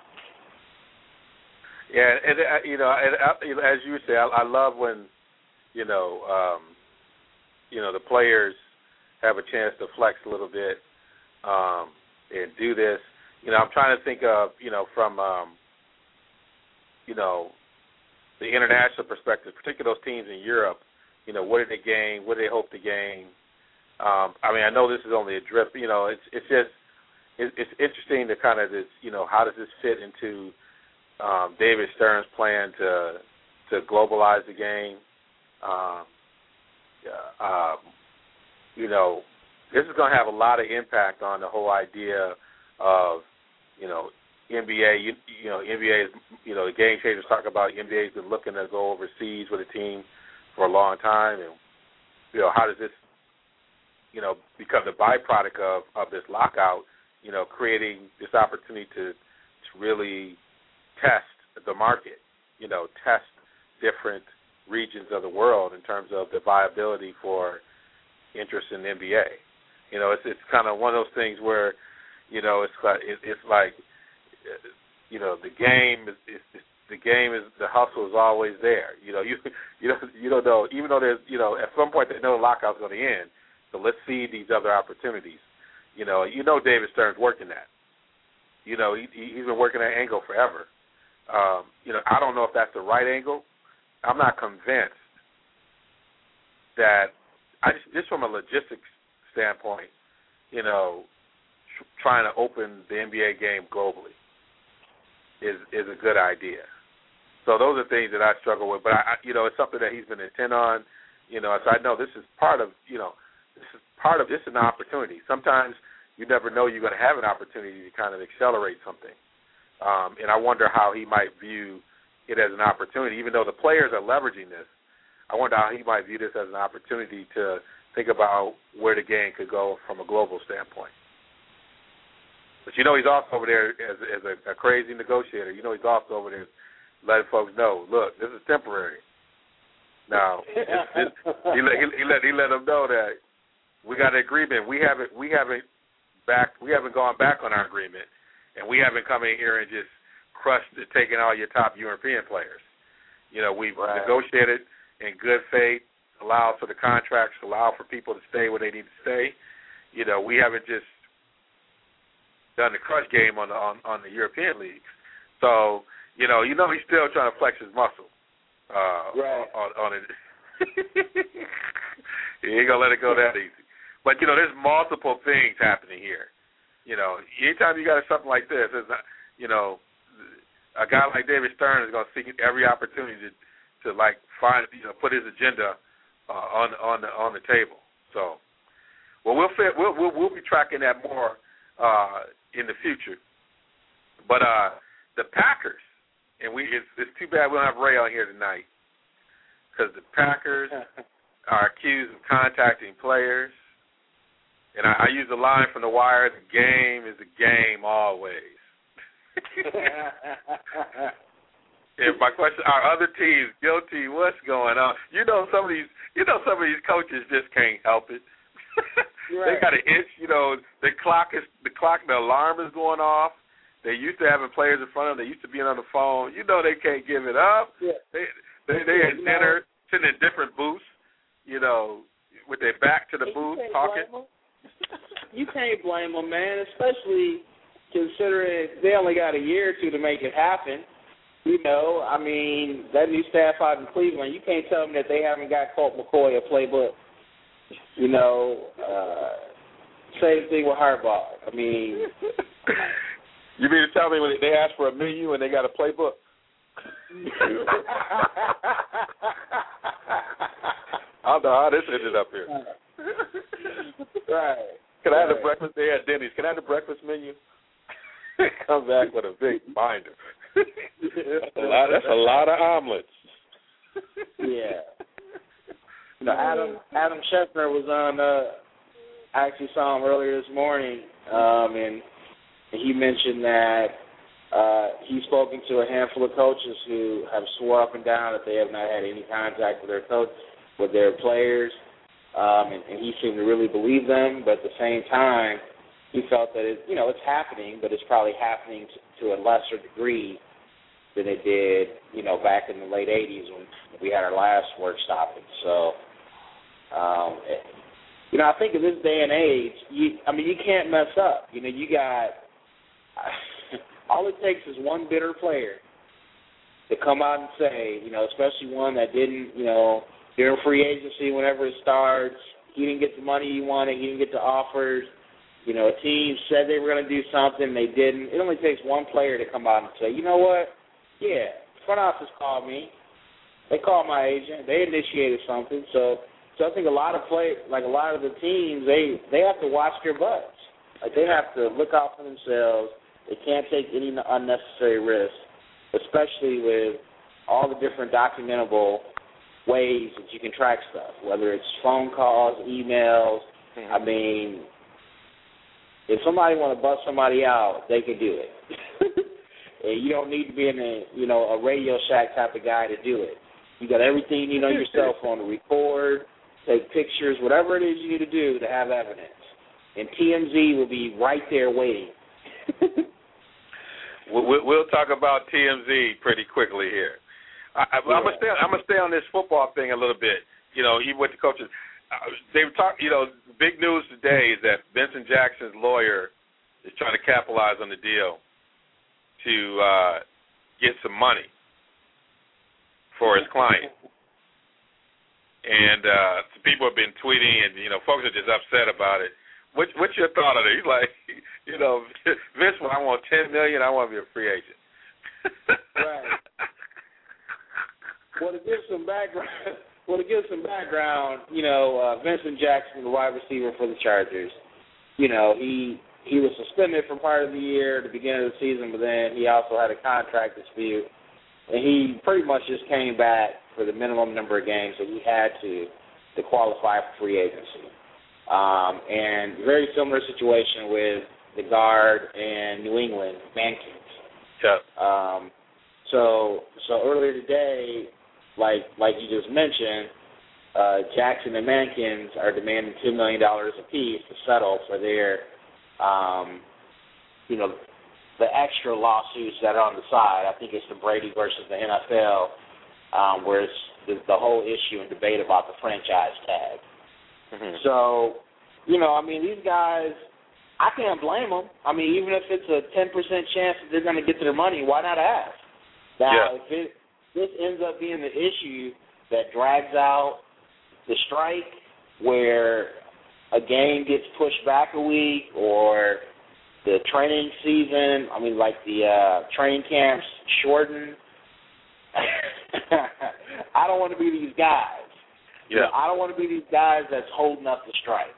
Yeah, and, uh, you know, and, uh, you know, as you say, I, I love when, you know, um, you know, the players have a chance to flex a little bit um, and do this. You know, I'm trying to think of, you know, from, um, you know, the international perspective, particularly those teams in Europe, you know, what did they gain? What do they hope to gain? Um, I mean, I know this is only a drip. You know, it's it's just it, it's interesting to kind of this, you know, how does this fit into um, David Stern's plan to to globalize the game? Um, uh, um, you know, this is going to have a lot of impact on the whole idea of, you know, N B A. You, you know, N B A is, you know, the game changers talk about N B A has been looking to go overseas with a team for a long time, and you know, how does this, you know, become the byproduct of, of this lockout? You know, creating this opportunity to to really test the market. You know, test different regions of the world in terms of the viability for interest in the N B A. You know, it's it's kind of one of those things where, you know, it's like it, it's like, you know, the game is, is, is the game is the hustle is always there. You know, you you don't you don't know, even though there's, you know, at some point they know the lockout's going to end. So let's see these other opportunities. You know, you know David Stern's working that. You know, he he's been working that angle forever. Um, you know, I don't know if that's the right angle. I'm not convinced that I just just from a logistics standpoint, you know, tr- trying to open the N B A game globally is is a good idea. So those are things that I struggle with. But, I, you know, it's something that he's been intent on. You know, so I know this is part of, you know, this is part of, this is an opportunity. Sometimes you never know you're going to have an opportunity to kind of accelerate something. Um, and I wonder how he might view it as an opportunity. Even though the players are leveraging this, I wonder how he might view this as an opportunity to think about where the game could go from a global standpoint. But you know he's also over there as, as a, a crazy negotiator. You know he's also over there letting folks know, look, this is temporary. Now, it's, it's, he, let, he, he let he let them know that we got an agreement. We haven't we haven't back we haven't gone back on our agreement, and we haven't come in here and just crushed it, taking all your top European players. You know, we've right. negotiated in good faith, allowed for the contracts, allowed for people to stay where they need to stay. You know, we haven't just done the crush game on the on, on the European leagues. So, you know, you know he's still trying to flex his muscle uh, right. on, on it. He ain't gonna let it go that easy. But you know, there's multiple things happening here. You know, anytime you got something like this, it's not, you know, a guy like David Stern is gonna seek every opportunity to, to like find, you know, put his agenda uh, on on the on the table. So, well, we'll fit, we'll, we'll we'll be tracking that more uh, in the future. But uh, the Packers, and we it's, it's too bad we don't have Ray on here tonight, because the Packers are accused of contacting players. And I, I use the line from The Wire, the game is a game always. And my question, are other teams guilty? What's going on? You know some of these you know some of these coaches just can't help it. Right. They got an itch, you know, the clock is the clock the alarm is going off. They used to having players in front of them, they used to being on the phone. You know they can't give it up. Yeah. They they they at dinner, sitting in different booths, you know, with their back to the booth talking. You can't blame them, man, especially considering they only got a year or two to make it happen. You know, I mean, that new staff out in Cleveland, you can't tell them that they haven't got Colt McCoy a playbook. You know, uh, same thing with Harbaugh. I mean. You mean to tell me when they asked for a menu and they got a playbook? I don't know how this ended up here. Right. Can I have the breakfast? They had Denny's. Can I have the breakfast menu? Come back with a big binder. That's a lot. That's a lot of omelets. Yeah. You know, Adam Adam Schefter was on. Uh, I actually saw him earlier this morning, um, and he mentioned that uh, he's spoken to a handful of coaches who have swore up and down that they have not had any contact with their coach, with their players. Um, and, and he seemed to really believe them, but at the same time, he felt that it, you know, it's happening, but it's probably happening to, to a lesser degree than it did, you know, back in the late eighties when we had our last work stoppage. So, um, it, you know, I think in this day and age, you, I mean, you can't mess up. You know, you got all it takes is one bitter player to come out and say, you know, especially one that didn't, you know, during free agency, whenever it starts, he didn't get the money he wanted, he didn't get the offers. You know, a team said they were going to do something, they didn't. It only takes one player to come out and say, you know what? Yeah, front office called me. They called my agent. They initiated something. So, so I think a lot of play, like a lot of the teams, they they have to watch their butts. Like they have to look out for themselves. They can't take any unnecessary risks, especially with all the different documentable ways that you can track stuff, whether it's phone calls, emails. Mm-hmm. I mean, if somebody want to bust somebody out, they can do it. And you don't need to be in a, you know, a Radio Shack type of guy to do it. You got everything you need on your cell phone to record, take pictures, whatever it is you need to do to have evidence. And T M Z will be right there waiting. we'll, we'll talk about T M Z pretty quickly here. I, I, yeah. I'm gonna stay. I'm gonna stay on this football thing a little bit. You know, even with the coaches, uh, they've talked. You know, big news today is that Vincent Jackson's lawyer is trying to capitalize on the deal to uh, get some money for his client. And uh, some people have been tweeting, and you know, folks are just upset about it. What, what's your thought on it? He's like, you know, Vince, I want ten million. I want to be a free agent. Right. Well, to give some background, well, to give some background, you know, uh, Vincent Jackson, the wide receiver for the Chargers, you know, he he was suspended for part of the year at the beginning of the season, but then he also had a contract dispute, and he pretty much just came back for the minimum number of games that he had to to qualify for free agency. Um, and very similar situation with the guard, and New England, Mankins. Yeah. Um, so so earlier today, like like you just mentioned, uh, Jackson and Mankins are demanding two million dollars apiece to settle for their, um, you know, the extra lawsuits that are on the side. I think it's the Brady versus the N F L, um, where it's the, the whole issue and debate about the franchise tag. Mm-hmm. So, you know, I mean, these guys, I can't blame them. I mean, even if it's a ten percent chance that they're going to get their money, why not ask? Now, yeah. if it, this ends up being the issue that drags out the strike, where a game gets pushed back a week, or the training season, I mean, like the uh, training camps shortened, I don't want to be these guys. Yeah. You know, I don't want to be these guys that's holding up the strike.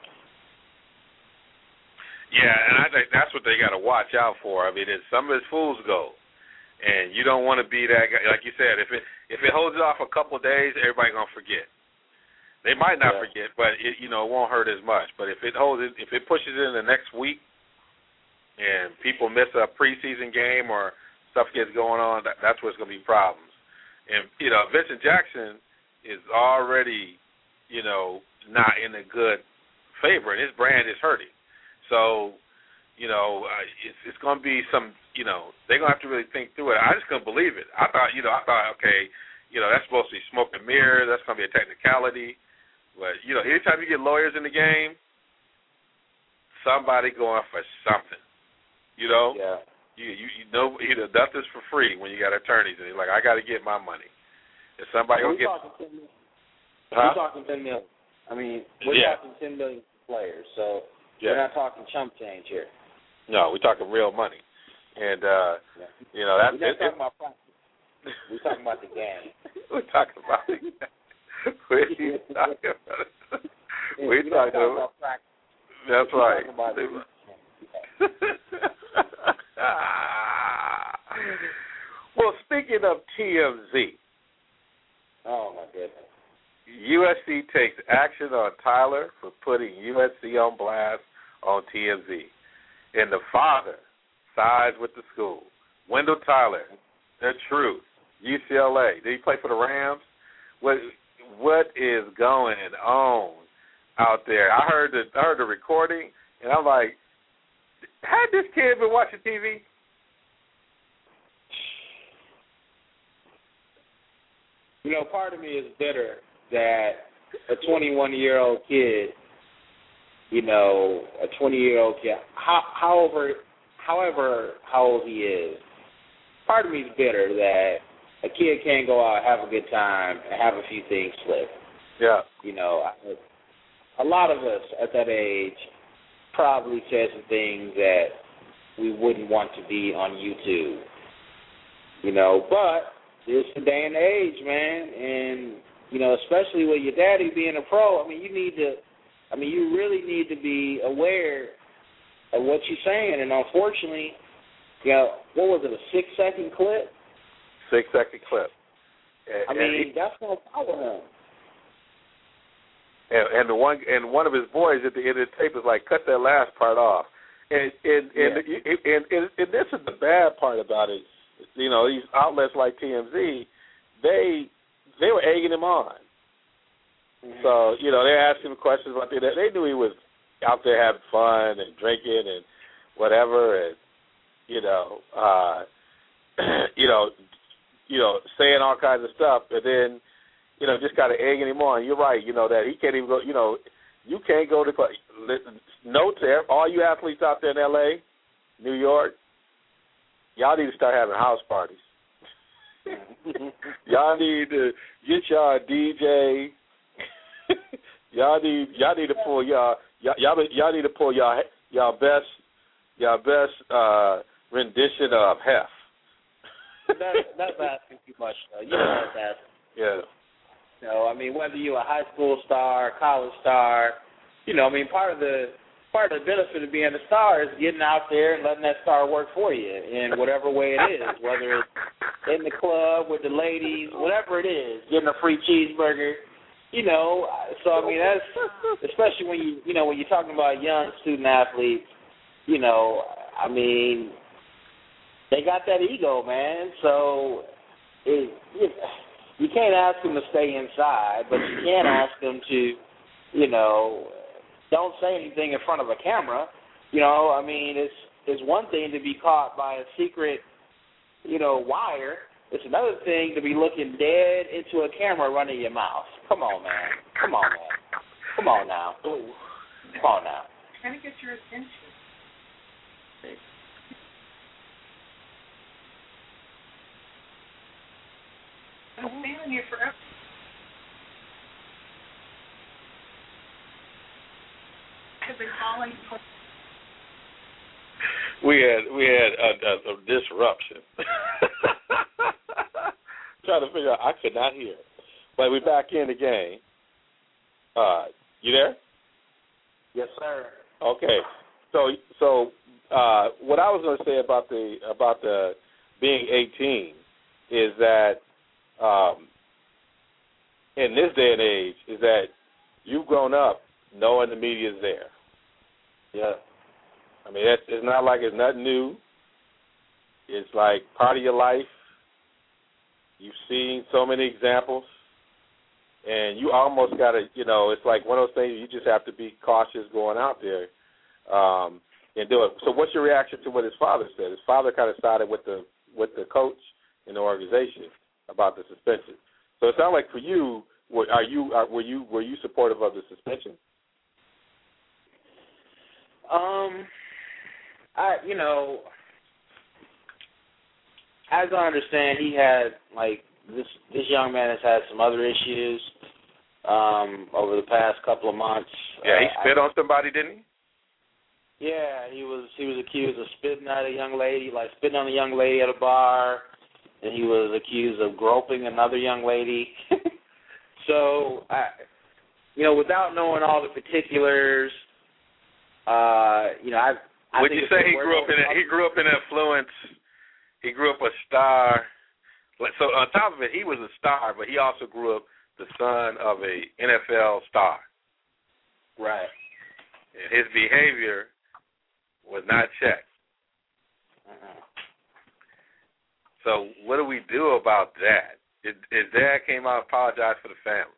Yeah, and I think that's what they got to watch out for. I mean, it's some of it's fool's gold, and you don't want to be that guy. Like you said, if it if it holds it off a couple of days, everybody's gonna forget. They might not yeah. forget, but it you know it won't hurt as much. But if it holds it, if it pushes it in the next week, and people miss a preseason game or stuff gets going on, that, that's what's gonna be problems. And you know, Vincent Jackson is already, you know, not in a good favor, and his brand is hurting. So, you know, uh, it's, it's going to be some, you know, they're going to have to really think through it. I just couldn't believe it. I thought, you know, I thought, okay, you know, that's supposed to be smoke and mirrors. That's going to be a technicality. But, you know, anytime you get lawyers in the game, somebody going for something, you know? Yeah. You, you, you know, either nothing's for free when you got attorneys, and you're like, I got to get my money. If somebody We're going to get... Talking ten million. Huh? We're talking ten million. I mean, we're Yeah. talking ten million players, so... Yeah. We're not talking chump change here. No, we're talking real money. And, uh, yeah. you know, that's... We're not it, talking it, about practice. We're talking about the game. We're talking about the game. We're talking about Yeah, We're talking talking about practice. That's we're right. Talking about Well, speaking of T M Z. Oh, my goodness. U S C takes action on Tyler for putting U S C on blast on T M Z. And the father sides with the school. Wendell Tyler, the truth, U C L A. Did he play for the Rams? What what is going on out there? I heard the I heard the recording, and I'm like, had this kid been watching T V? You know, part of me is bitter that a twenty-one-year-old kid, you know, a twenty-year-old kid, how, however, however how old he is, part of me is bitter that a kid can't go out, have a good time, and have a few things slip. Yeah. You know, a lot of us at that age probably said some things that we wouldn't want to be on YouTube. You know, but it's the day and age, man, and you know, especially with your daddy being a pro, I mean, you need to, I mean, you really need to be aware of what you're saying. And unfortunately, you know, what was it, a six-second clip? Six-second clip. And, I mean, he, that's going to follow him. And, and the one, and one of his boys at the end of the tape is like, cut that last part off. And and and, Yeah. and, and, and this is the bad part about it. You know, these outlets like T M Z, they they were egging him on. Mm-hmm. So, you know, they asked him questions about that. They knew he was out there having fun and drinking and whatever, and you know, uh, you know, you know, saying all kinds of stuff, and then, you know, just kind of egging him on. You're right, you know, that he can't even go. You know, you can't go to note to all you athletes out there in L A, New York. Y'all need to start having house parties. Y'all need to get y'all D J. y'all need y'all need to pull y'all y'all y'all need to pull y'all y'all best y'all best uh, rendition of Hef. That's that's asking too much, though. You know that's asking. Yeah. You know, I mean, whether you're a high school star, college star, you know, I mean, part of the part of the benefit of being a star is getting out there and letting that star work for you in whatever way it is, whether it's in the club with the ladies, whatever it is, getting a free cheeseburger, you know. So I mean, that's especially when you you know when you're talking about young student athletes. you know, I mean, they got that ego, man. So it, it, you can't ask them to stay inside, but you can ask them to, you know, don't say anything in front of a camera. You know, I mean, it's it's one thing to be caught by a secret, you know, wire. It's another thing to be looking dead into a camera running your mouth. Come on, man. Come on, man. Come on now. Come on now. Trying to get your attention. I'm standing here forever. I've been calling for. We had we had a, a, a disruption. Trying to figure out. I could not hear. But we're back in the game. Uh, you there? Yes, sir. Okay. So so uh, what I was going to say about the about the being eighteen is that um, in this day and age is that you've grown up knowing the media's there. Yeah. I mean, it's, it's not like it's nothing new. It's like part of your life. You've seen so many examples, and you almost got to, you know, it's like one of those things you just have to be cautious going out there um, and do it. So what's your reaction to what his father said? His father kind of sided with the with the coach in the organization about the suspension. So it sounds like for you, were, are you are, were you were you supportive of the suspension? Um, I you know, as I understand, he had like this this young man has had some other issues um, over the past couple of months. Yeah, he uh, spit I, on somebody, didn't he? Yeah, he was he was accused of spitting at a young lady, like spitting on a young lady at a bar, and he was accused of groping another young lady. So, I, you know, without knowing all the particulars, uh, you know, I. I Would think you say he grew up in a, he grew up in affluence? He grew up a star. So on top of it, he was a star, but he also grew up the son of a N F L star. Right. And his behavior was not checked. Uh-huh. So what do we do about that? His, his dad came out and apologized for the family.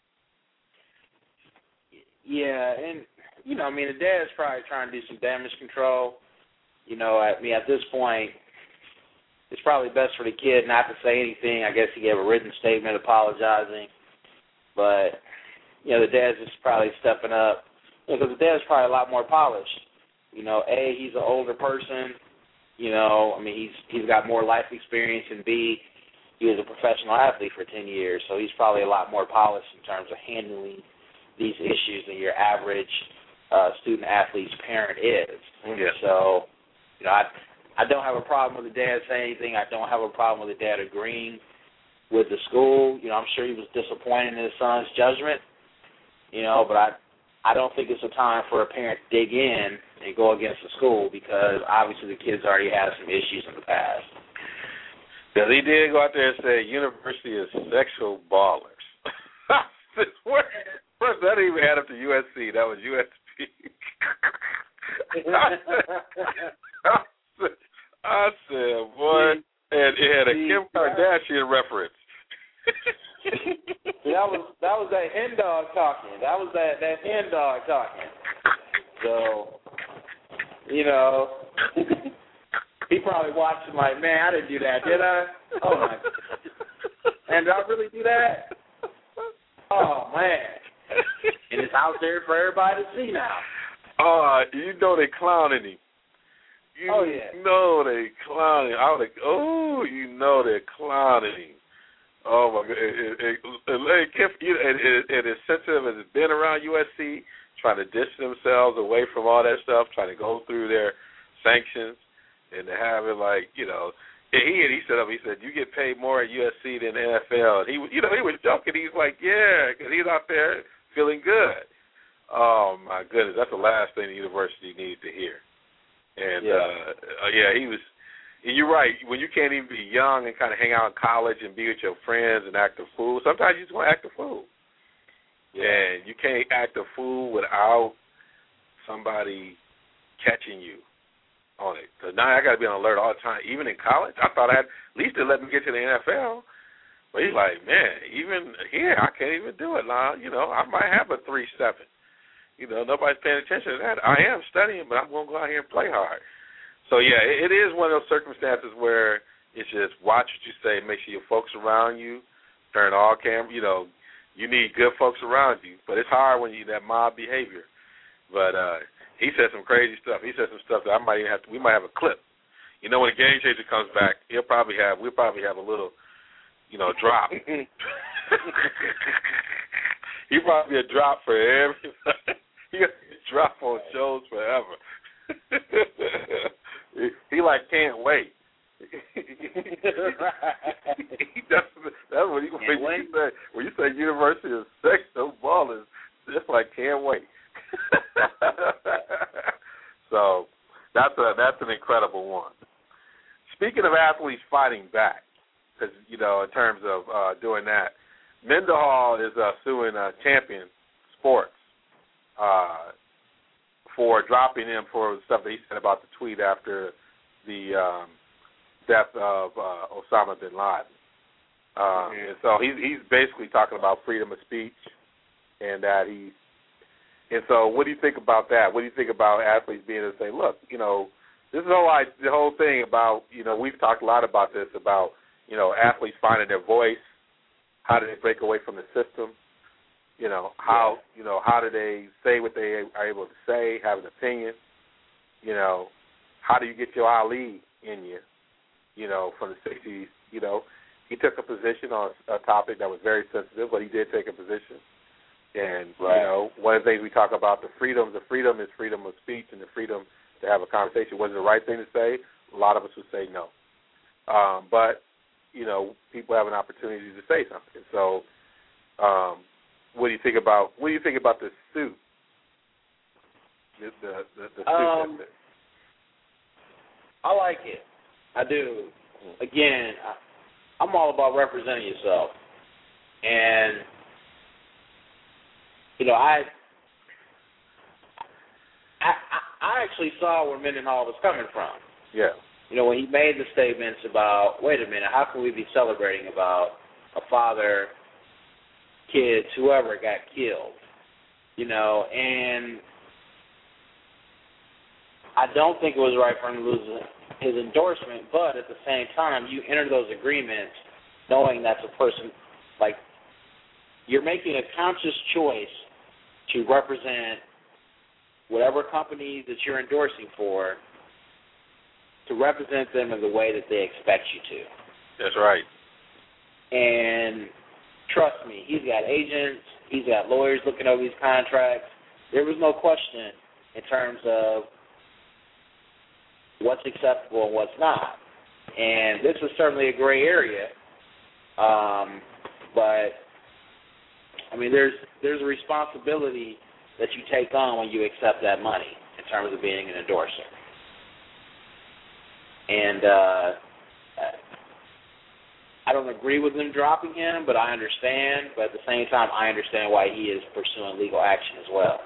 Yeah, and, you know, I mean, the dad's probably trying to do some damage control. You know, I mean, at this point, it's probably best for the kid not to say anything. I guess he gave a written statement apologizing. But, you know, the dad's just probably stepping up. Because you know, the dad's probably a lot more polished. You know, A, he's an older person. You know, I mean, he's he's got more life experience, and B, he was a professional athlete for ten years, so he's probably a lot more polished in terms of handling these issues than your average uh, student-athlete's parent is. Yeah. So, you know, I I don't have a problem with the dad saying anything. I don't have a problem with the dad agreeing with the school. You know, I'm sure he was disappointed in his son's judgment, you know, but I I don't think it's a time for a parent to dig in and go against the school because obviously the kids already had some issues in the past. Because he did go out there and say University of Sexual Ballers. First, that didn't even add up to U S C. That was U S P. I said, boy, and it had a Kim Kardashian reference. that was that was that hen dog talking. That was that, that hen dog talking. So, you know, he probably watched him like, man, I didn't do that, did I? Oh, my. And did I really do that? Oh, man. And it's out there for everybody to see now. Oh, you know they clowning him. You oh, yeah. know they clowning him. I was like, oh, you know they're clowning him. Oh, my God. And, and, and, and as sensitive as it's been around U S C, trying to distance themselves away from all that stuff, trying to go through their sanctions, and to have it like, you know, and he and he said up, he said, you get paid more at U S C than the N F L. And he, you know, he was joking. He's like, yeah, because he's out there feeling good. Oh, my goodness. That's the last thing the university needed to hear. And, yeah, uh, yeah he was, you're right. When you can't even be young and kind of hang out in college and be with your friends and act a fool, sometimes you just want to act a fool. Yeah. And you can't act a fool without somebody catching you on it. Because now I got to be on alert all the time. Even in college, I thought I had, at least they let me get to the N F L. But he's like, man, even here, I can't even do it now. You know, I might have a three seven. You know, nobody's paying attention to that. I am studying, but I'm going to go out here and play hard. So, yeah, it, it is one of those circumstances where it's just watch what you say, make sure your folks around you, turn all camera, you know, you need good folks around you. But it's hard when you that mob behavior. But uh, he said some crazy stuff. He said some stuff that I might even have to, we might have a clip. You know, when the Game Changer comes back, he'll probably have, we'll probably have a little, you know, drop. He probably a drop for everybody. He got a drop on shows forever. he, he like can't wait. that's, that's what he when you say when you say University of Sex, those ballers just like can't wait. So that's a that's an incredible one. Speaking of athletes fighting back, because you know in terms of uh, doing that, Mendenhall is uh, suing uh, Champion Sports uh, for dropping him for stuff that he said about the tweet after the um, death of uh, Osama bin Laden. Um, mm-hmm. And so he's he's basically talking about freedom of speech, and that he. And so, what do you think about that? What do you think about athletes being able to say, "Look, you know, this is the whole the whole thing about you know we've talked a lot about this about you know athletes finding their voice. How do they break away from the system? You know how yeah. you know how do they say what they are able to say, have an opinion? You know, how do you get your Ali in you? You know, from the sixties. You know, he took a position on a topic that was very sensitive, but he did take a position. And, right. you know, one of the things we talk about, the freedom, the freedom is freedom of speech and the freedom to have a conversation. Was it the right thing to say? A lot of us would say no. Um, but, you know, people have an opportunity to say something. So um, what do you think about what do you think about the suit? The, the, the, the suit um, I like it. I do. Again, I, I'm all about representing yourself. And You know, I, I I actually saw where Mendenhall was coming from. Yeah. You know, when he made the statements about, wait a minute, how can we be celebrating about a father, kids, whoever got killed? You know, and I don't think it was right for him to lose his endorsement, but at the same time, you enter those agreements knowing that's a person, like, you're making a conscious choice to represent whatever company that you're endorsing for, to represent them in the way that they expect you to. That's right. And trust me, he's got agents, he's got lawyers looking over these contracts. There was no question in terms of what's acceptable and what's not. And this was certainly a gray area, um, but I mean, there's there's a responsibility that you take on when you accept that money in terms of being an endorser. And uh, I don't agree with them dropping him, but I understand. But at the same time, I understand why he is pursuing legal action as well.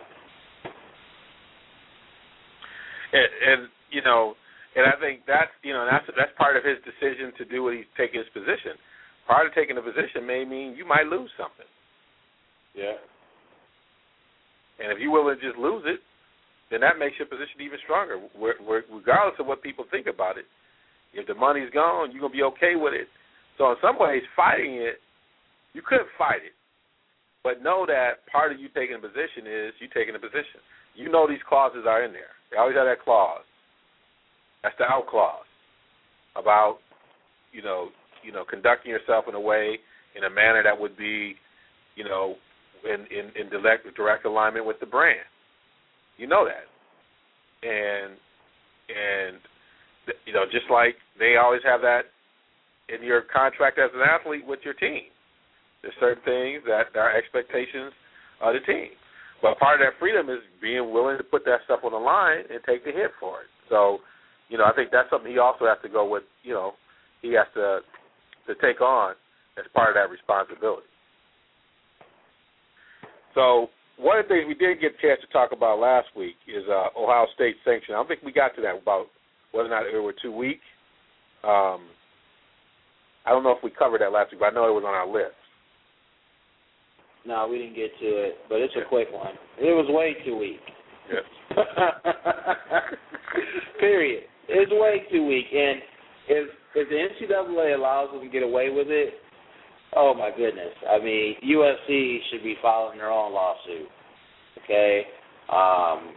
And, and you know, and I think that's you know that's that's part of his decision to do what he's taking his position. Part of taking a position may mean you might lose something. Yeah. And if you're willing to just lose it, then that makes your position even stronger, we're, we're, regardless of what people think about it. If the money's gone, you're going to be okay with it. So in some ways, fighting it, you could fight it. But know that part of you taking a position is you taking a position. You know these clauses are in there. They always have that clause. That's the out clause about, you know, you know, conducting yourself in a way, in a manner that would be, you know, in, in, in direct, direct alignment with the brand. You know that. And, and you know, just like they always have that in your contract as an athlete with your team. There's certain things that are expectations of the team. But part of that freedom is being willing to put that stuff on the line and take the hit for it. So, you know, I think that's something he also has to go with, you know, he has to to take on as part of that responsibility. So one of the things we did get a chance to talk about last week is uh, Ohio State sanction. I don't think we got to that about whether or not it were too weak. Um, I don't know if we covered that last week, but I know it was on our list. No, we didn't get to it, but it's a quick one. It was way too weak. Yeah. Period. It's way too weak. And if if the N C double A allows them to get away with it, oh my goodness. I mean, U S C should be filing their own lawsuit. Okay? Um,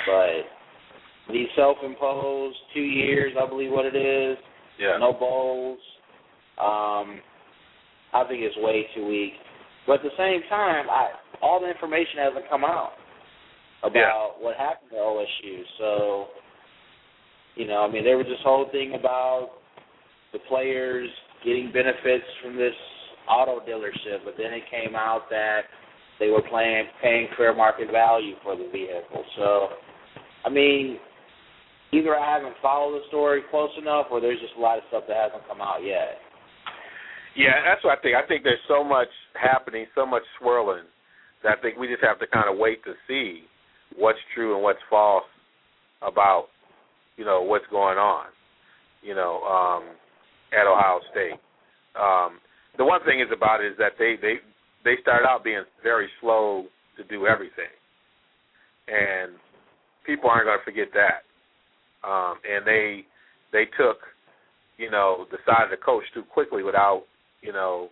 but these self-imposed two years, I believe what it is, yeah. no bowls, um, I think it's way too weak. But at the same time, I, all the information hasn't come out about yeah. what happened to O S U. So, you know, I mean, there was this whole thing about the players getting benefits from this auto dealership, but then it came out that they were playing, paying fair market value for the vehicle. So, I mean, either I haven't followed the story close enough or there's just a lot of stuff that hasn't come out yet. Yeah, that's what I think. I think there's so much happening, so much swirling, that I think we just have to kind of wait to see what's true and what's false about, you know, what's going on, you know, um, at Ohio State. Um, the one thing is about it is that they, they, they started out being very slow to do everything. And people aren't going to forget that. Um, and they they took, you know, the side of the coach too quickly without, you know,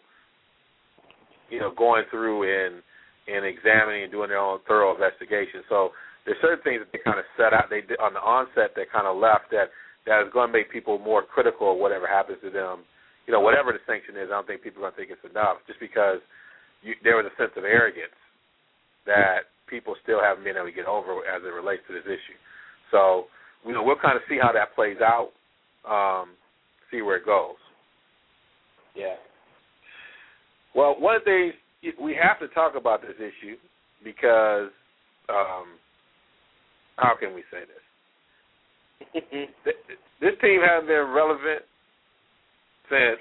you know, going through and and examining and doing their own thorough investigation. So there's certain things that they kind of set out they did on the onset that kind of left that that is going to make people more critical of whatever happens to them. You know, whatever the sanction is, I don't think people are going to think it's enough, just because you, there was a sense of arrogance that people still haven't been able to get over as it relates to this issue. So, you know, we'll kind of see how that plays out, um, see where it goes. Yeah. Well, one of the things, we have to talk about this issue because, um, how can we say this? This team hasn't been relevant since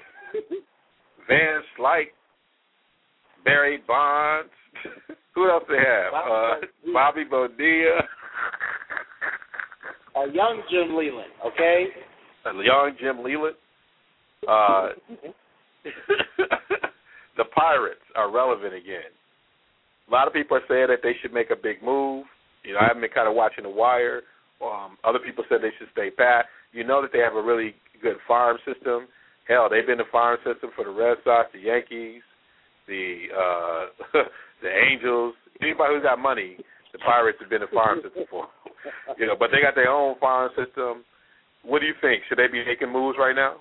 Van Slyke, Barry Bonds. Who else they have? Uh, Bobby Bonilla. A young Jim Leland, okay? A young Jim Leland. Uh, the Pirates are relevant again. A lot of people are saying that they should make a big move. You know, I haven't been kind of watching The Wire. Um, other people said they should stay pat. You know that they have a really good farm system. Hell, they've been the farm system for the Red Sox, the Yankees, the uh, the Angels. Anybody who's got money, the Pirates have been the farm system for. You know, but they got their own farm system. What do you think? Should they be making moves right now?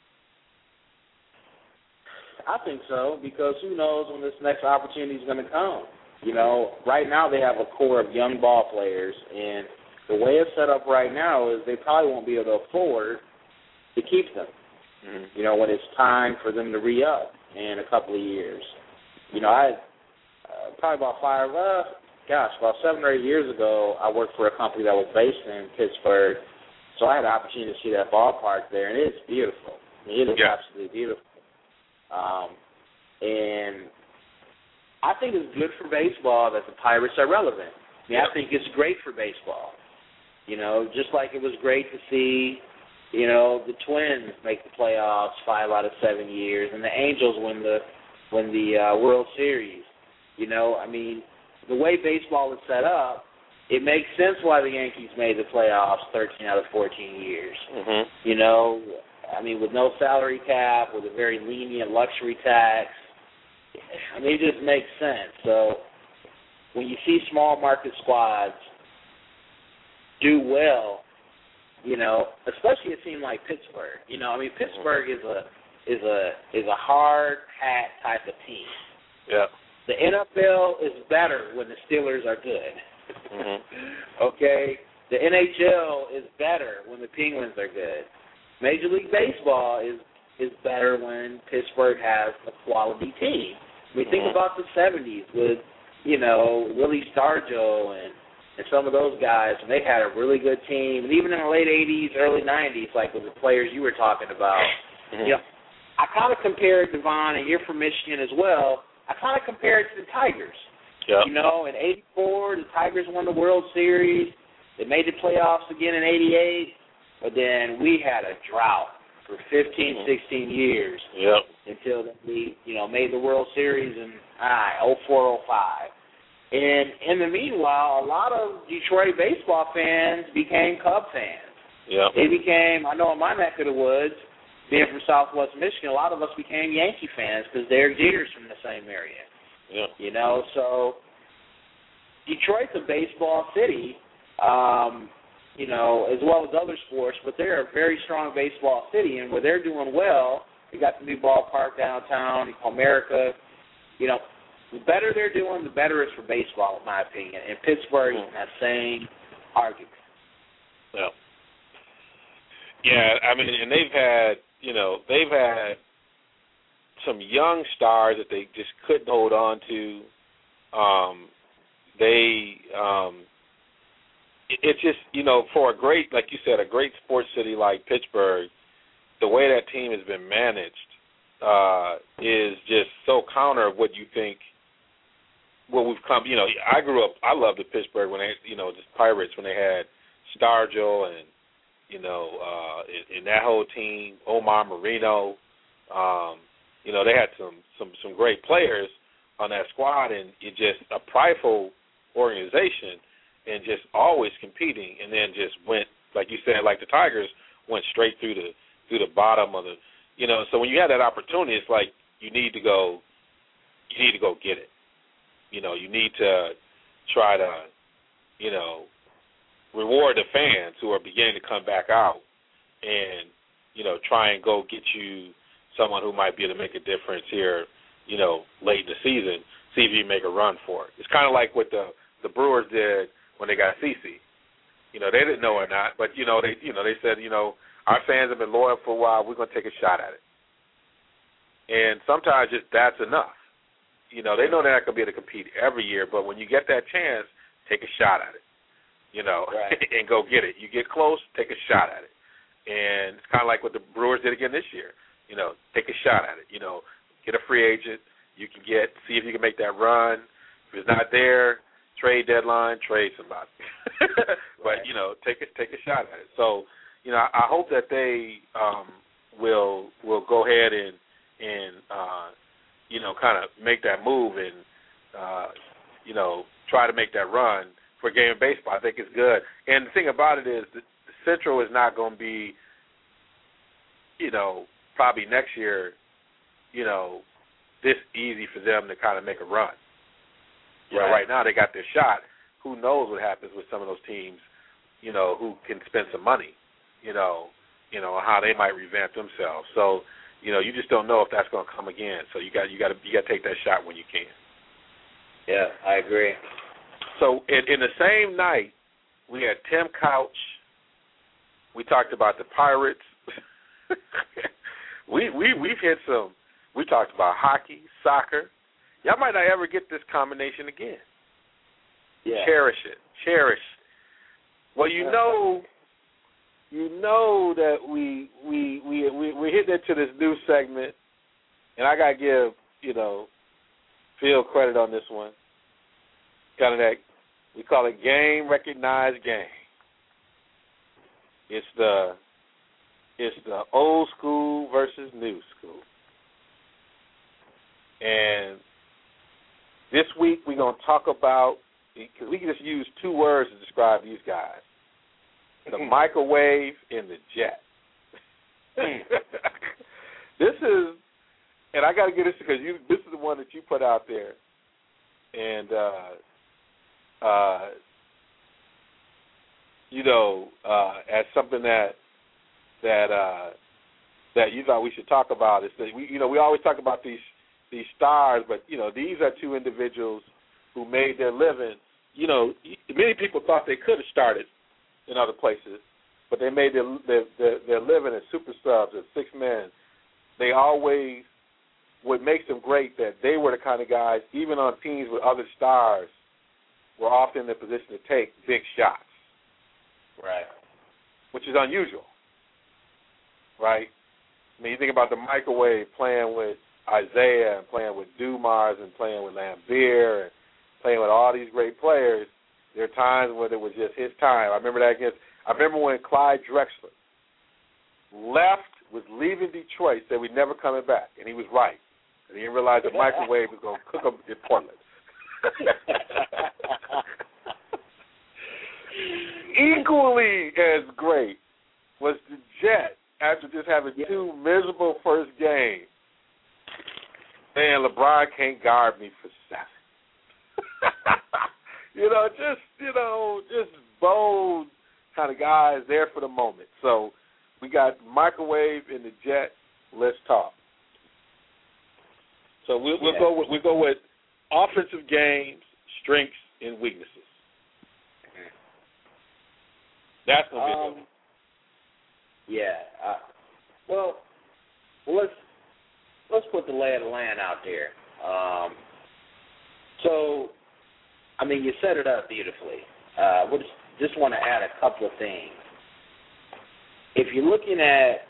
I think so, because who knows when this next opportunity is going to come. You know, right now they have a core of young ball players, and the way it's set up right now is they probably won't be able to afford to keep them. Mm-hmm. You know, when it's time for them to re-up in a couple of years. You know, I uh, probably about five, uh, gosh, about seven or eight years ago, I worked for a company that was based in Pittsburgh, so I had the opportunity to see that ballpark there, and it's beautiful. I mean, it is yeah. absolutely beautiful. Um, and I think it's good for baseball that the Pirates are relevant. I mean, I think it's great for baseball. You know, just like it was great to see, you know, the Twins make the playoffs five out of seven years, and the Angels win the win the uh, World Series. You know, I mean, the way baseball is set up, it makes sense why the Yankees made the playoffs thirteen out of fourteen years. Mm-hmm. You know, I mean, with no salary cap, with a very lenient luxury tax, I mean, it just makes sense. So when you see small market squads do well, you know, especially a team like Pittsburgh. You know, I mean, Pittsburgh is a is a is a hard hat type of team. Yeah. The N F L is better when the Steelers are good. Mm-hmm. Okay. The N H L is better when the Penguins are good. Major League Baseball is is better when Pittsburgh has a quality team. I mean, mm-hmm. think about the seventies with, you know, Willie Stargell and, and some of those guys, and they had a really good team. And even in the late eighties, early nineties, like with the players you were talking about, mm-hmm. you know, I kind of compared Devon, and you're from Michigan as well, I kind of compared it to the Tigers. Yep. You know, in eighty-four, the Tigers won the World Series. They made the playoffs again in eighty-eight. But then we had a drought for fifteen, sixteen years Yep. until we, you know, made the World Series in ah, oh four, oh five. And in the meanwhile, a lot of Detroit baseball fans became Cub fans. Yep. They became, I know in my neck of the woods, being from Southwest Michigan, a lot of us became Yankee fans because Derek Jeter's from the same area. Yeah. You know, so Detroit's a baseball city, um, you know, as well as other sports, but they're a very strong baseball city, and where they're doing well, they got the new ballpark downtown, Comerica. You know, the better they're doing, the better it's for baseball, in my opinion. And Pittsburgh is in that same argument. Yeah. Yeah, I mean, and they've had, you know, they've had some young stars that they just couldn't hold on to. Um, they, um, it, it's just, you know, for a great, like you said, a great sports city like Pittsburgh, the way that team has been managed uh, is just so counter of what you think, what we've come, you know, I grew up, I loved the Pittsburgh when they, you know, just Pirates when they had Stargell and, you know, uh, in, in that whole team, Omar Marino, um, you know, they had some, some, some great players on that squad, and it just a prideful organization and just always competing, and then just went, like you said, like the Tigers, went straight through the through the bottom of the, you know, so when you have that opportunity, it's like you need to go, you need to go get it. You know, you need to try to, you know, reward the fans who are beginning to come back out and, you know, try and go get you someone who might be able to make a difference here, you know, late in the season, see if you can make a run for it. It's kind of like what the, the Brewers did when they got CeCe. You know, they didn't know or not, but, you know, they you know, they said, you know, our fans have been loyal for a while, we're going to take a shot at it. And sometimes just that's enough. You know, they know they're not going to be able to compete every year, but when you get that chance, take a shot at it. You know, right. and go get it. You get close, take a shot at it. And it's kind of like what the Brewers did again this year. You know, take a shot at it. You know, get a free agent. You can get, see if you can make that run. If it's not there, trade deadline, trade somebody. But, right. you know, take a, take a shot at it. So, you know, I, I hope that they um, will will go ahead and, and uh, you know, kind of make that move and, uh, you know, try to make that run for a game of baseball. I think it's good. And the thing about it is the Central is not going to be, you know, probably next year, you know, this easy for them to kind of make a run. You right. know, right now they got their shot. Who knows what happens with some of those teams, you know, who can spend some money, you know, you know, how they might revamp themselves. So, you know, you just don't know if that's going to come again. So you got you got to you got to take that shot when you can. Yeah, I agree. So in, in the same night, we had Tim Couch. We talked about the Pirates. we we we've hit some. We talked about hockey, soccer. Y'all might not ever get this combination again. Yeah. Cherish it. Cherish. Well, you know, you know that we we we we we're hitting into this new segment, and I gotta give you know Phil credit on this one. Kind of that we call it game recognized game. It's the it's the old school versus new school. And this week we're going to talk about, because we can just use two words to describe these guys, the microwave and the jet. This is, and I got to get this because you, this is the one that you put out there. And, uh, uh, you know, uh, as something that, that, uh, that you thought we should talk about is that we, you know, we always talk about these, these stars, but, you know, these are two individuals who made their living. You know, many people thought they could have started in other places, but they made their their, their, their living as super subs, as six men. They always, what makes them great, that they were the kind of guys, even on teams with other stars, were often in the position to take big shots. Right. Which is unusual. Right? I mean, you think about the microwave playing with Isaiah and playing with Dumars and playing with Lambier and playing with all these great players. There are times when it was just his time. I remember that against. I remember when Clyde Drexler left, was leaving Detroit, said we're never coming back, and he was right. And he didn't realize the microwave was going to cook him in Portland. Equally as great was the Jet after just having two miserable first games. Man, LeBron can't guard me for seven. you know, just, you know, just bold kind of guys there for the moment. So we got Microwave and the Jet. Let's talk. So we'll, we'll, go with, we'll go with offensive games, strengths, and weaknesses. That's going to be a good one. Yeah. Uh, well, let's let's put the lay of the land out there. Um, so, I mean, you set it up beautifully. Uh, we just, just want to add a couple of things. If you're looking at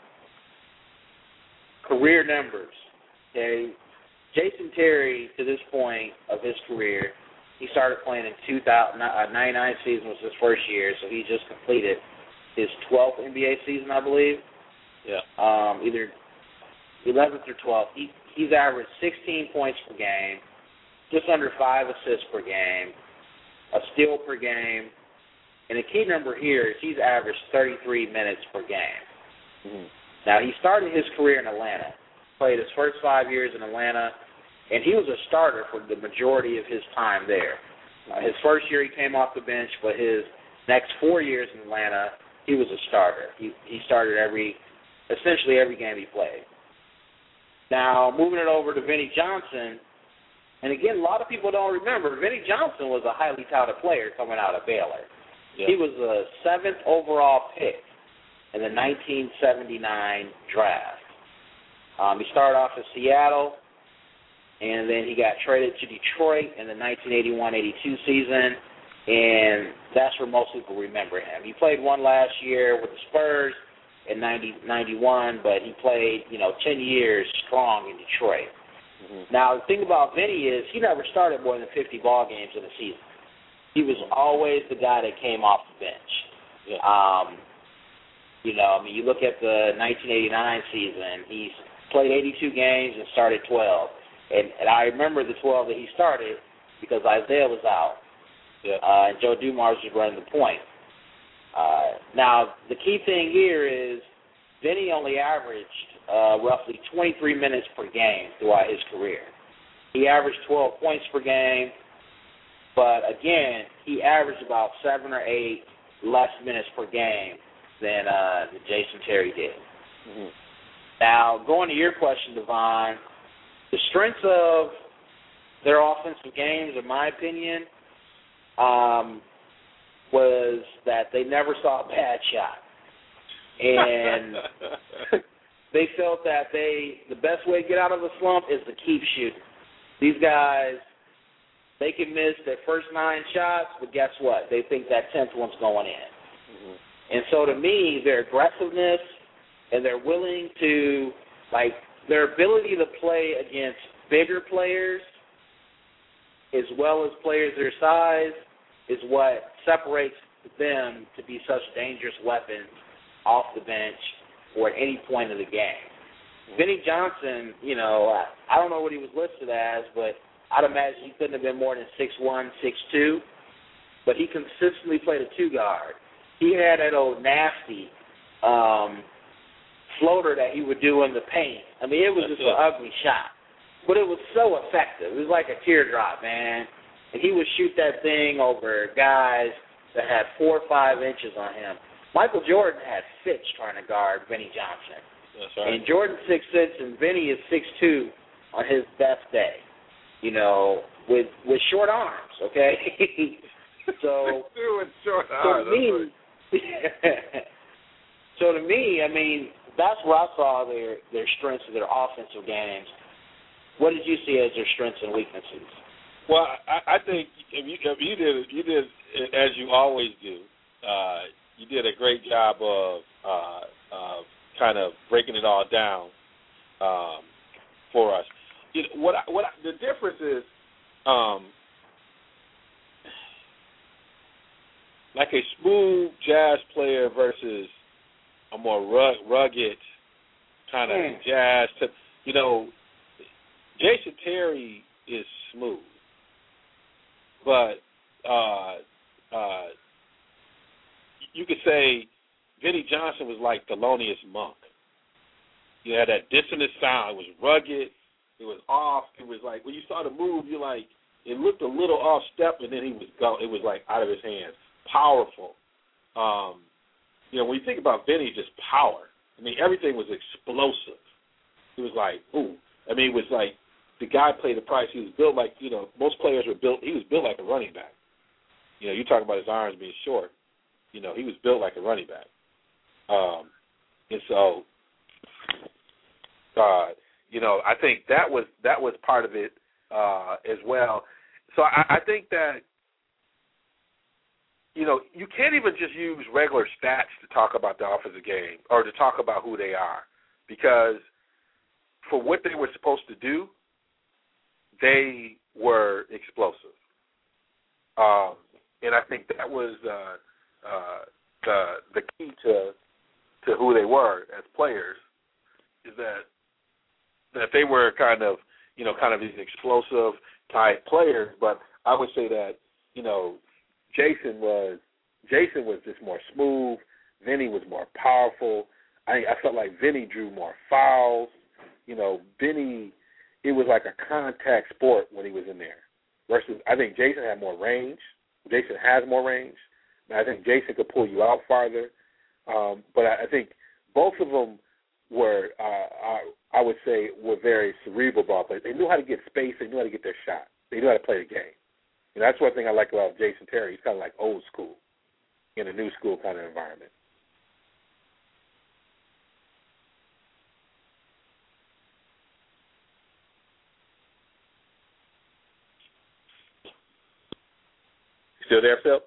career numbers, okay, Jason Terry, to this point of his career, he started playing in two thousand, uh, ninety-nine season was his first year, so he just completed his twelfth N B A season, I believe. Yeah. Um, either eleventh or twelfth. He, he's averaged sixteen points per game, just under five assists per game, a steal per game, and the key number here is he's averaged thirty-three minutes per game. Mm-hmm. Now, he started his career in Atlanta, played his first five years in Atlanta, and he was a starter for the majority of his time there. Uh, his first year he came off the bench, but his next four years in Atlanta, he was a starter. He he started every, essentially every game he played. Now, moving it over to Vinnie Johnson, and again, a lot of people don't remember, Vinnie Johnson was a highly touted player coming out of Baylor. Yeah. He was the seventh overall pick in the nineteen seventy-nine draft. Um, he started off in Seattle, and then he got traded to Detroit in the nineteen eighty-one eighty-two season, and that's where most people remember him. He played one last year with the Spurs in ninety, ninety-one, but he played, you know, ten years strong in Detroit. Mm-hmm. Now, the thing about Vinny is he never started more than fifty ball games in a season. He was always the guy that came off the bench. Yeah. Um, you know, I mean, you look at the nineteen eighty-nine season, he played eighty-two games and started twelve. And, and I remember the twelve that he started because Isaiah was out. Yeah. Uh, and Joe Dumars was running the point. Uh, now, the key thing here is Vinny only averaged uh, roughly twenty-three minutes per game throughout his career. He averaged twelve points per game, but again, he averaged about seven or eight less minutes per game than, uh, than Jason Terry did. Mm-hmm. Now, going to your question, Devon, the strengths of their offensive games, in my opinion, um, was that they never saw a bad shot. And they felt that they the best way to get out of a slump is to keep shooting. These guys, they can miss their first nine shots, but guess what? They think that tenth one's going in. Mm-hmm. And so to me, their aggressiveness and they're willing to, like, their ability to play against bigger players as well as players their size is what separates them to be such dangerous weapons off the bench or at any point of the game. Vinnie Johnson, you know, I, I don't know what he was listed as, but I'd imagine he couldn't have been more than six one, six two, but he consistently played a two-guard. He had that old nasty um, floater that he would do in the paint. I mean, it was just an ugly shot, but it was so effective. It was like a teardrop, man. And he would shoot that thing over guys that had four or five inches on him. Michael Jordan had fits trying to guard Vinnie Johnson. That's right. And Jordan's six six and Vinnie is six two on his best day, you know, with with short arms, okay? so, with short so arms. to me, so to me, I mean, that's where I saw their, their strengths of their offensive games. What did you see as their strengths and weaknesses? Well, I, I think if you, if you did you did as you always do. Uh, you did a great job of uh, of kind of breaking it all down um, for us. You know, what I, what I, the difference is, um, like a smooth jazz player versus a more rug, rugged kind of mm. jazz. To, you know, Jason Terry is smooth, but uh, uh, you could say Vinnie Johnson was like Thelonious Monk. You had that dissonant sound. It was rugged. It was off. It was like when you saw the move, you're like, it looked a little off step, and then he was go. It was like out of his hands. Powerful. Um, you know, when you think about Vinny, just power. I mean, everything was explosive. It was like, ooh. I mean, it was like the guy played the price. He was built like, you know, most players were built. He was built like a running back. You know, you talk about his arms being short. You know, he was built like a running back. Um, and so, uh, you know, I think that was that was part of it uh, as well. So I, I think that, you know, you can't even just use regular stats to talk about the offensive game or to talk about who they are, because for what they were supposed to do, they were explosive. Um, and I think that was uh, uh, the the key to to who they were as players, is that that they were kind of, you know, kind of these explosive type players. But I would say that, you know, Jason was Jason was just more smooth. Vinny was more powerful. I I felt like Vinny drew more fouls. You know, Vinny, it was like a contact sport when he was in there. Versus, I think Jason had more range. Jason has more range. And I think Jason could pull you out farther. Um, but I, I think both of them were, uh, I, I would say, were very cerebral ball players. They knew how to get space. They knew how to get their shot. They knew how to play the game. And that's one thing I like about Jason Terry. He's kind of like old school in a new school kind of environment. Still there, Phil?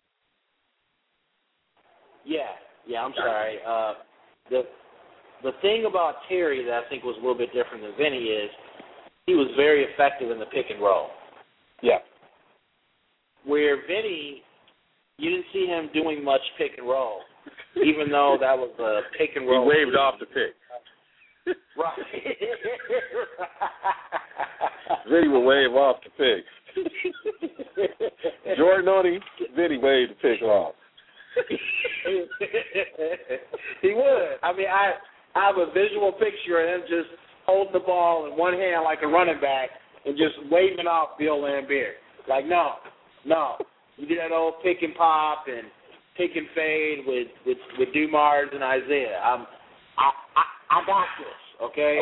Yeah, yeah. I'm sorry. Uh, the the thing about Terry that I think was a little bit different than Vinny is he was very effective in the pick and roll. Yeah. Where Vinny, you didn't see him doing much pick and roll, even though that was a pick and roll. He waved off the pick. Right. Vinny would wave off the pick. Jordan on him, Vinny waved the pick off. He would. I mean, I, I have a visual picture of him just holding the ball in one hand like a running back and just waving off Bill Laimbeer. Like, no, no. You do that old pick and pop and pick and fade with, with, with Dumars and Isaiah. I'm, I, I, I got this, okay?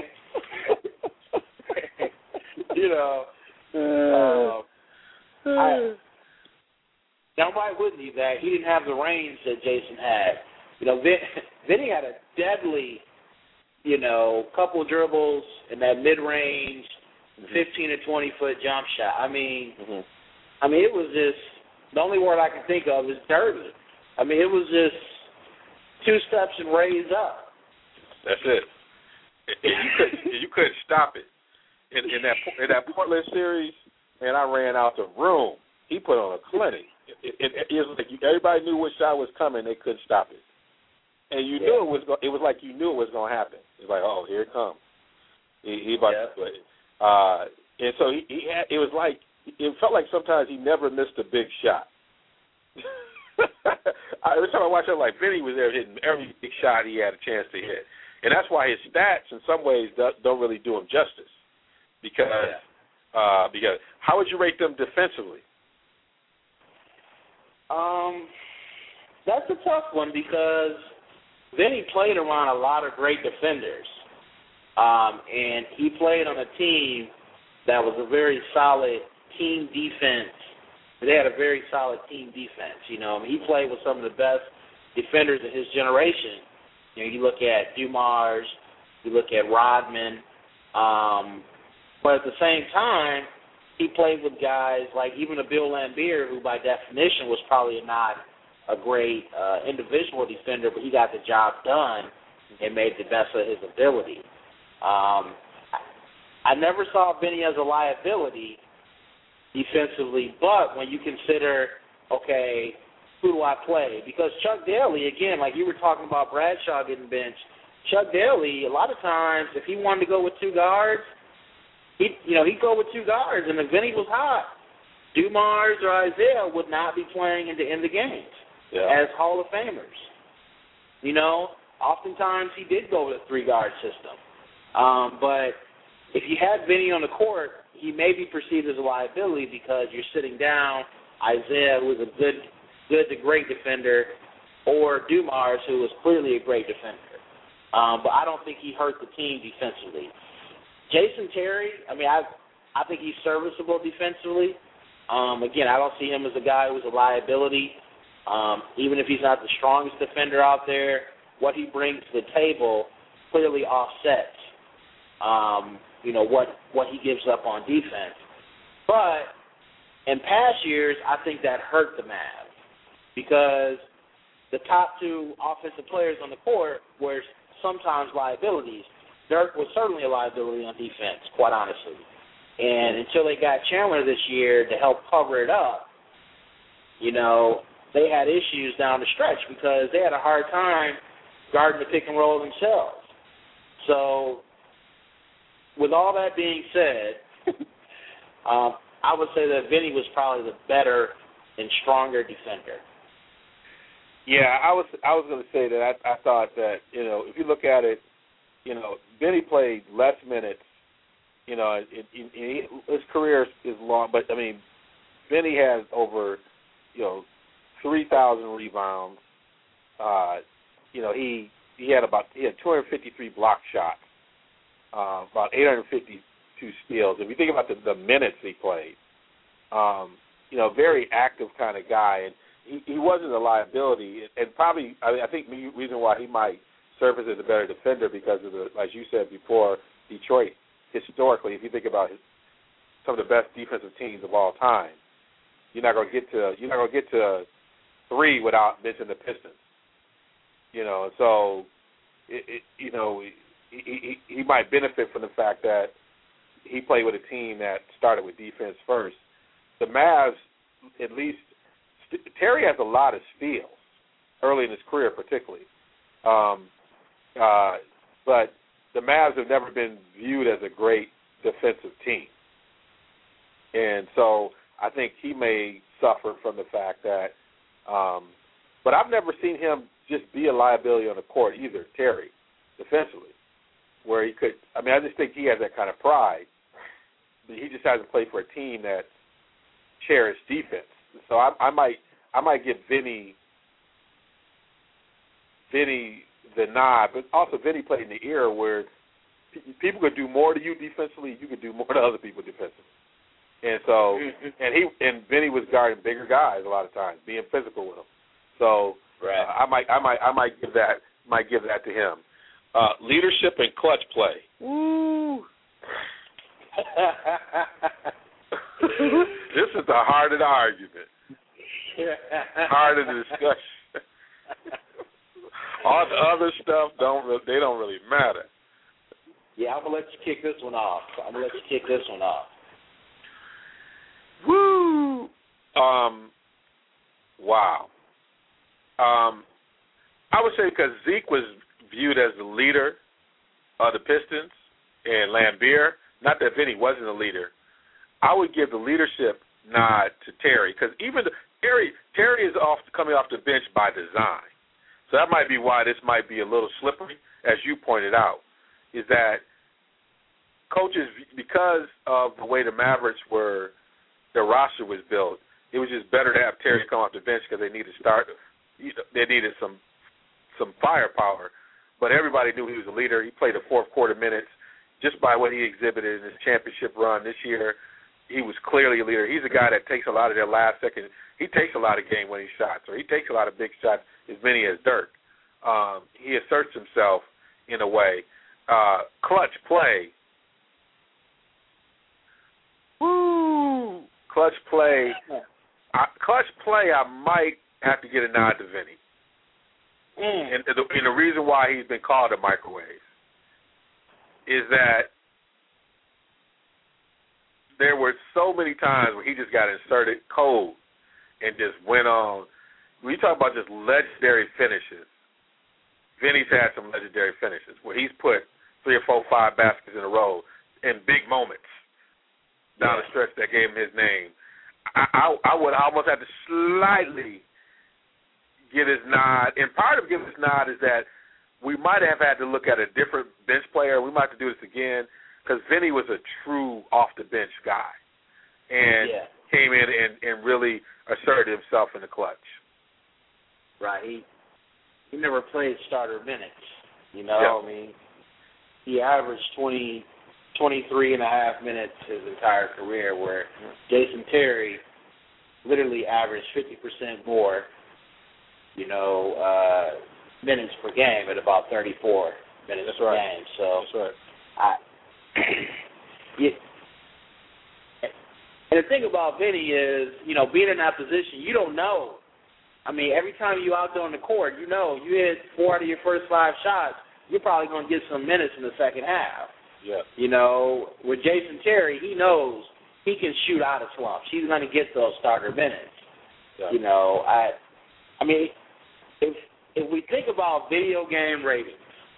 You know. Uh, I, now, why wouldn't he? That he didn't have the range that Jason had. You know, Vin, Vinny had a deadly, you know, couple of dribbles in that mid-range, mm-hmm. fifteen to twenty foot jump shot. I mean, mm-hmm. I mean, it was just the only word I can think of is dirty. I mean, it was just two steps and raise up. That's it. And you couldn't, you couldn't stop it. In, in that in that Portland series, man, I ran out the room. He put on a clinic. It, it, it, it was like you, everybody knew what shot was coming. They couldn't stop it, and you yeah. knew it was. Go, it was like you knew it was going to happen. It was like, oh, here it comes. He, he about yeah. to play. Uh, and so he, he had. It was like it felt like sometimes he never missed a big shot. Every time I watched it, like Vinny was there hitting every big shot he had a chance to hit, and that's why his stats in some ways don't, don't really do him justice. Because, yeah. uh, because how would you rate them defensively? Um, that's a tough one because Vinny played around a lot of great defenders, um, and he played on a team that was a very solid team defense. They had a very solid team defense. You know, I mean, he played with some of the best defenders in his generation. You know, you look at Dumars, you look at Rodman. Um, But at the same time, he played with guys like even a Bill Laimbeer, who by definition was probably not a great uh, individual defender, but he got the job done and made the best of his ability. Um, I never saw Vinny as a liability defensively, but when you consider, okay, who do I play? Because Chuck Daly, again, like you were talking about Bradshaw getting benched, Chuck Daly, a lot of times, if he wanted to go with two guards, he, you know, he'd go with two guards, and if Vinny was hot, Dumars or Isaiah would not be playing in the end of games yeah. as Hall of Famers. You know, oftentimes he did go with a three-guard system. Um, but if you had Vinny on the court, he may be perceived as a liability because you're sitting down Isaiah, who is a good, good to great defender, or Dumars, who is clearly a great defender. Um, but I don't think he hurt the team defensively. Jason Terry, I mean, I I think he's serviceable defensively. Um, again, I don't see him as a guy who's a liability. Um, even if he's not the strongest defender out there, what he brings to the table clearly offsets, um, you know, what, what he gives up on defense. But in past years, I think that hurt the Mavs because the top two offensive players on the court were sometimes liabilities. Dirk was certainly a liability on defense, quite honestly. And until they got Chandler this year to help cover it up, you know, they had issues down the stretch because they had a hard time guarding the pick and roll themselves. So with all that being said, um, I would say that Vinny was probably the better and stronger defender. Yeah, I was I was going to say that I, I thought that, you know, if you look at it, you know, Vinny played less minutes. You know, it, it, it, his career is long, but, I mean, Vinny has over, you know, three thousand rebounds. Uh, you know, he he had about he had two hundred fifty-three block shots, uh, about eight hundred fifty-two steals. If you think about the, the minutes he played, um, you know, very active kind of guy, and he, he wasn't a liability. And probably, I, mean, I think the reason why he might surface as a better defender because of the, as you said before, Detroit. Historically, if you think about his, some of the best defensive teams of all time, you're not going to get to you're not going to get to three without mentioning the Pistons. You know, so it, it, you know he, he he might benefit from the fact that he played with a team that started with defense first. The Mavs, at least, Terry has a lot of steals early in his career, particularly, um, uh, but the Mavs have never been viewed as a great defensive team. And so I think he may suffer from the fact that um, – but I've never seen him just be a liability on the court either, Terry, defensively, where he could – I mean, I just think he has that kind of pride. But he just hasn't played for a team that cherished defense. So I, I might I might give Vinny Vinny – the nod, but also Vinny played in the era where people could do more to you defensively, you could do more to other people defensively. And so, and he and Vinny was guarding bigger guys a lot of times, being physical with them. So right. uh, I might, I might, I might give that, might give that to him. Uh, leadership and clutch play. Woo! This is the heart of the argument, heart of the discussion. All the other stuff don't re- they don't really matter. Yeah, I'm gonna let you kick this one off. I'm gonna let you kick this one off. Woo! Um, wow. Um, I would say because Zeke was viewed as the leader of the Pistons and Lambeer. Not that Vinny wasn't a leader. I would give the leadership nod to Terry because even the, Terry Terry is off coming off the bench by design. So that might be why this might be a little slippery, as you pointed out, is that coaches, because of the way the Mavericks were, their roster was built, it was just better to have Terry come off the bench because they needed to start. They needed some some firepower. But everybody knew he was a leader. He played the fourth quarter minutes just by what he exhibited in his championship run this year. He was clearly a leader. He's a guy that takes a lot of their last second. He takes a lot of game-winning shots, or he takes a lot of big shots, as many as Dirk. Um, he asserts himself in a way. Uh, clutch play. Woo! Clutch play. I, clutch play, I might have to get a nod to Vinny. Mm. And, the, and the reason why he's been called a microwave is that there were so many times where he just got inserted cold and just went on. we talk about just legendary finishes. Vinny's had some legendary finishes where he's put three or four, five baskets in a row in big moments down the stretch that gave him his name. I, I, I would almost have to slightly give his nod, and part of giving his nod is that we might have had to look at a different bench player. We might have to do this again because Vinny was a true off-the-bench guy and yeah. came in and, and really asserted himself in the clutch. Right. He, he never played starter minutes, you know. Yep. I mean, he averaged twenty, twenty-three and a half minutes his entire career, where Jason Terry literally averaged fifty percent more, you know, uh, minutes per game at about thirty-four minutes That's per right. game. So, That's right. I, yeah, and the thing about Vinny is, you know, being in that position, you don't know. I mean, every time you out there on the court, you know, you hit four out of your first five shots, you're probably going to get some minutes in the second half. Yeah. You know, with Jason Terry, he knows he can shoot out of slumps. He's going to get those starter minutes. Yeah. You know, I, I mean, if if we think about video game ratings,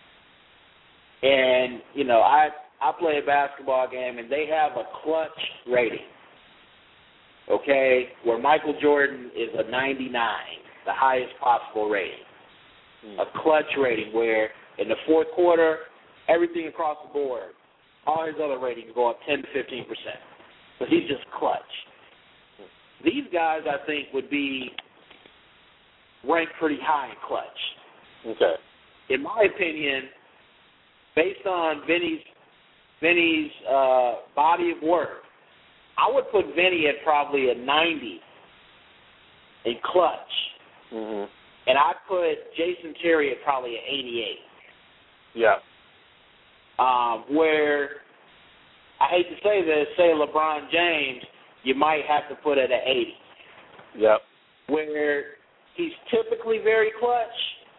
and you know, I I play a basketball game, and they have a clutch rating. Okay, where Michael Jordan is a ninety-nine, the highest possible rating. Mm. A clutch rating where in the fourth quarter, everything across the board, all his other ratings go up ten to fifteen percent. So he's just clutch. These guys, I think, would be ranked pretty high in clutch. Okay. In my opinion, based on Vinny's Vinny's uh, body of work, I would put Vinny at probably a ninety in clutch. Mm-hmm. And I'd put Jason Terry at probably an eighty-eight. Yeah. Um, where, I hate to say this, say LeBron James, you might have to put at an eighty. Yep. Where he's typically very clutch,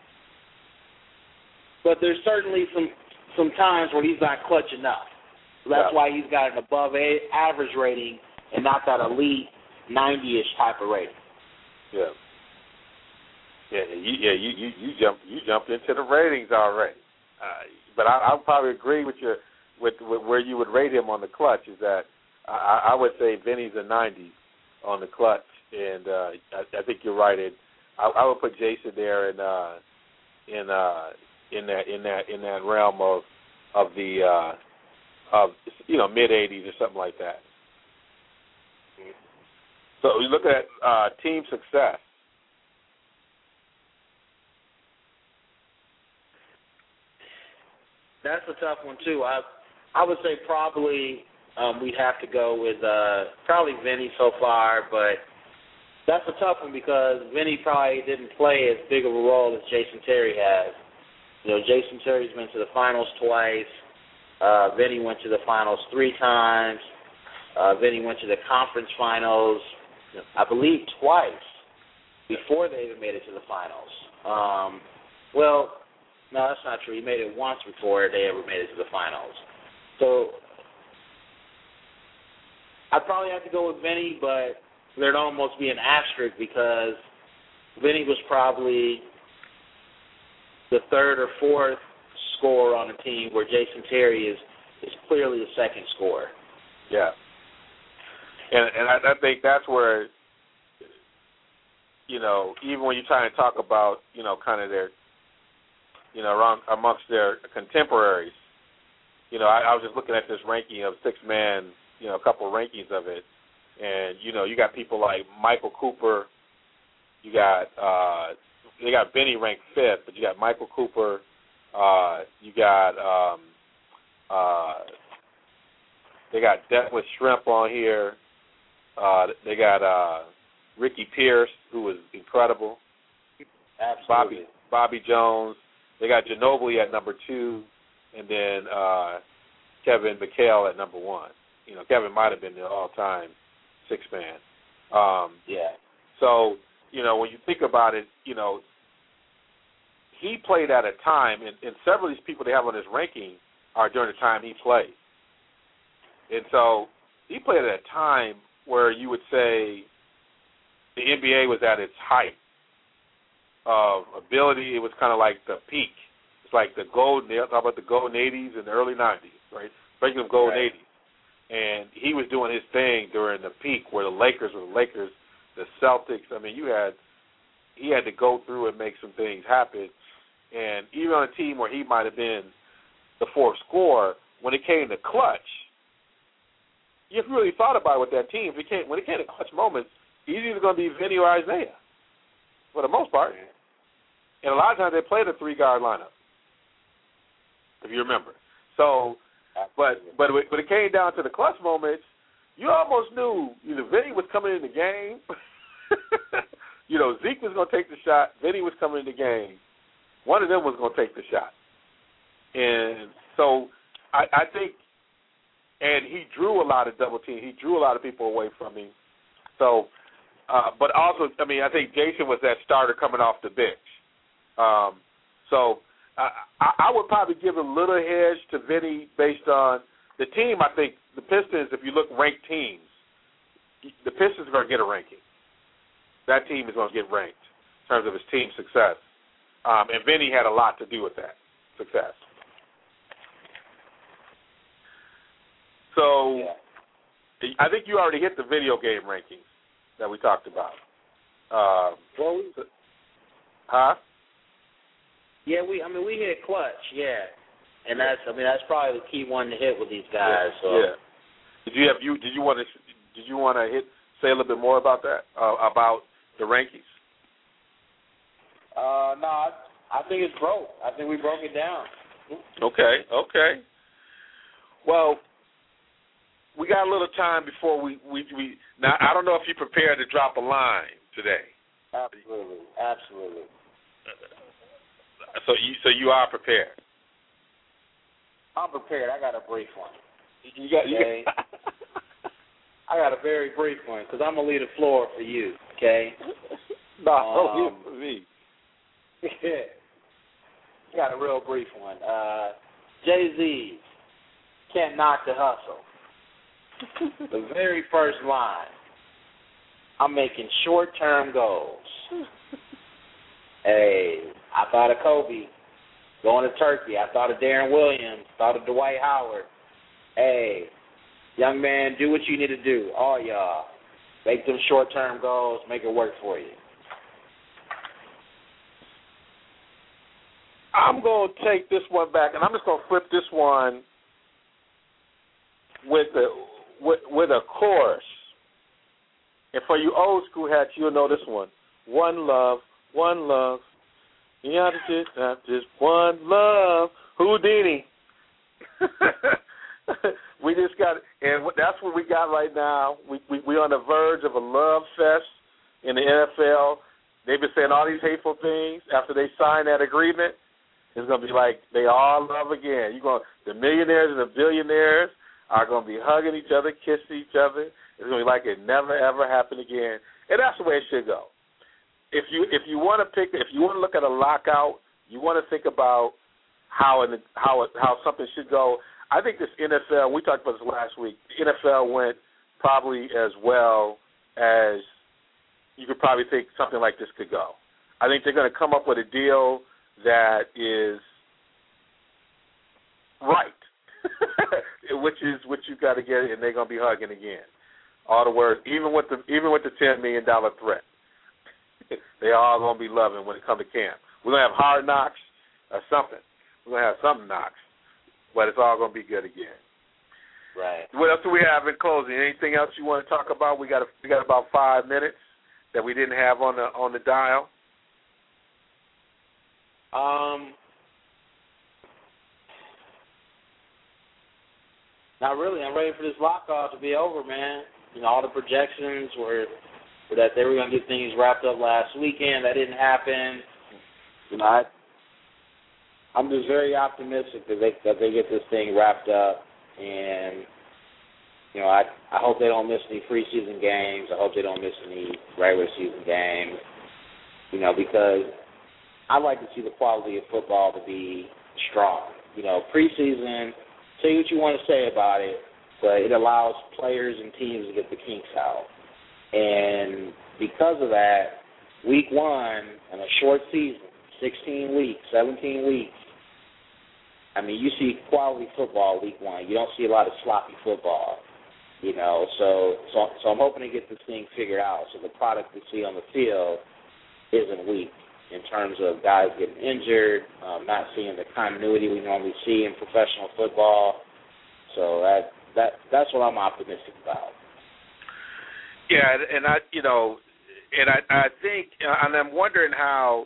but there's certainly some, some times where he's not clutch enough. So that's yeah. why he's got an above average rating and not that elite ninety-ish type of rating. Yeah. Yeah, you, yeah, you, you, you jumped you jumped into the ratings already. Uh, but I I'll probably agree with your with, with where you would rate him on the clutch is that I, I would say Vinny's a ninety on the clutch, and uh, I, I think you're right. It, I, I would put Jason there in uh, in uh, in that in that in that realm of of the uh, of you know mid eighties or something like that. So we look at uh, team success. That's a tough one too. I I would say probably um, we'd have to go with uh, probably Vinny so far, but that's a tough one because Vinny probably didn't play as big of a role as Jason Terry has. You know, Jason Terry's been to the finals twice. Uh, Vinny went to the finals three times. Uh, Vinny went to the conference finals, I believe, twice before they even made it to the finals. Um, well, no, that's not true. He made it once before they ever made it to the finals. So I'd probably have to go with Vinny, but there'd almost be an asterisk because Vinny was probably the third or fourth scorer on the team where Jason Terry is, is clearly the second scorer. Yeah. And and I, I think that's where, you know, even when you're trying to talk about, you know, kind of their, you know, around amongst their contemporaries, you know, I, I was just looking at this ranking of six-man, you know, a couple of rankings of it. And, you know, you got people like Michael Cooper. You got, uh, they got Vinny ranked fifth, but you got Michael Cooper. Uh, you got, um, uh, they got Deathless Shrimp on here. Uh, they got uh, Ricky Pierce, who was incredible. Absolutely. Bobby Bobby Jones. They got Ginobili at number two, and then uh, Kevin McHale at number one. You know, Kevin might have been the all-time six-man. Um, yeah. So, you know, when you think about it, you know, he played at a time, and, and several of these people they have on this ranking are during the time he played. And so he played at a time where you would say the N B A was at its height. of ability. It was kind of like the peak. It's like the golden. They talk about the golden eighties and the early nineties, right? Speaking of golden right. eighties, and he was doing his thing during the peak where the Lakers were the Lakers, the Celtics. I mean, you had he had to go through and make some things happen, and even on a team where he might have been the fourth scorer, when it came to clutch, you really thought about it with that team. If it came, when it came to clutch moments, he's either going to be Vinny or Isaiah, for the most part. And a lot of times they played a three-guard lineup, if you remember. So, but but when it came down to the clutch moments, you almost knew either Vinny was coming in the game, you know, Zeke was going to take the shot, Vinny was coming in the game. One of them was going to take the shot. And so I, I think, and he drew a lot of double teams. He drew a lot of people away from him. So, uh, but also, I mean, I think Jason was that starter coming off the bench. Um, so I, I would probably give a little hedge to Vinny based on the team. I think the Pistons, if you look ranked teams, the Pistons are going to get a ranking. That team is going to get ranked in terms of his team success. Um, and Vinny had a lot to do with that success. So yeah. I think you already hit the video game rankings that we talked about. Um, well, we, huh? Yeah, we. I mean, we hit clutch. Yeah, and that's. I mean, that's probably the key one to hit with these guys. Yeah. So. yeah. Did you have you? Did you want to? Did you want to hit? Say a little bit more about that. Uh, about the rankings. Uh, no, I, I think it's broke. I think we broke it down. Okay. Okay. Well, we got a little time before we, we, we now I don't know if you're prepared to drop a line today. Absolutely, absolutely. So you so you are prepared. I'm prepared. I got a brief one. You got, okay? you got I got a very brief one because I'm gonna leave the floor for you. Okay? No, um, for me. Yeah. I got a real brief one. Uh, Jay-Z can't knock the hustle. The very first line, I'm making short-term goals. Hey, I thought of Kobe going to Turkey. I thought of Darren Williams. Thought of Dwight Howard. Hey, young man, do what you need to do. All y'all, make them short-term goals. Make it work for you. I'm going to take this one back, and I'm just going to flip this one with a with, with a chorus. And for you old school hats, you'll know this one. One love, one love. You have to just have just one love. Houdini. We just got, and that's what we got right now. We we we on the verge of a love fest in the N F L. They've been saying all these hateful things after they sign that agreement. It's gonna be like they all love again. You going the millionaires and the billionaires are gonna be hugging each other, kissing each other. It's gonna be like it never ever happened again, and that's the way it should go. If you if you want to pick, if you want to look at a lockout, you want to think about how in the, how it, how something should go. I think this N F L. We talked about this last week. The N F L went probably as well as you could probably think something like this could go. I think they're going to come up with a deal that is right, which is what you got to get, and they're going to be hugging again. All the words, even with the even with the ten million dollar threat, they all going to be loving when it comes to camp. We're going to have hard knocks or something. We're going to have something knocks, but it's all going to be good again. Right. What else do we have in closing? Anything else you want to talk about? We got a, we got about five minutes that we didn't have on the on the dial. Um, not really. I'm ready for this lockout to be over, man. You know, all the projections were, were that they were going to get things wrapped up last weekend. That didn't happen. You know, I, I'm just very optimistic that they that they get this thing wrapped up, and you know, I I hope they don't miss any preseason games. I hope they don't miss any regular season games. You know, because I like to see the quality of football to be strong. You know, preseason, say what you want to say about it, but it allows players and teams to get the kinks out. And because of that, week one in a short season, sixteen weeks, seventeen weeks, I mean, you see quality football week one. You don't see a lot of sloppy football, you know. So, so, so I'm hoping to get this thing figured out so the product we see on the field isn't weak in terms of guys getting injured, um, not seeing the continuity we normally see in professional football. So that that that's what I'm optimistic about. Yeah, and I, you know, and I, I think, and I'm wondering how.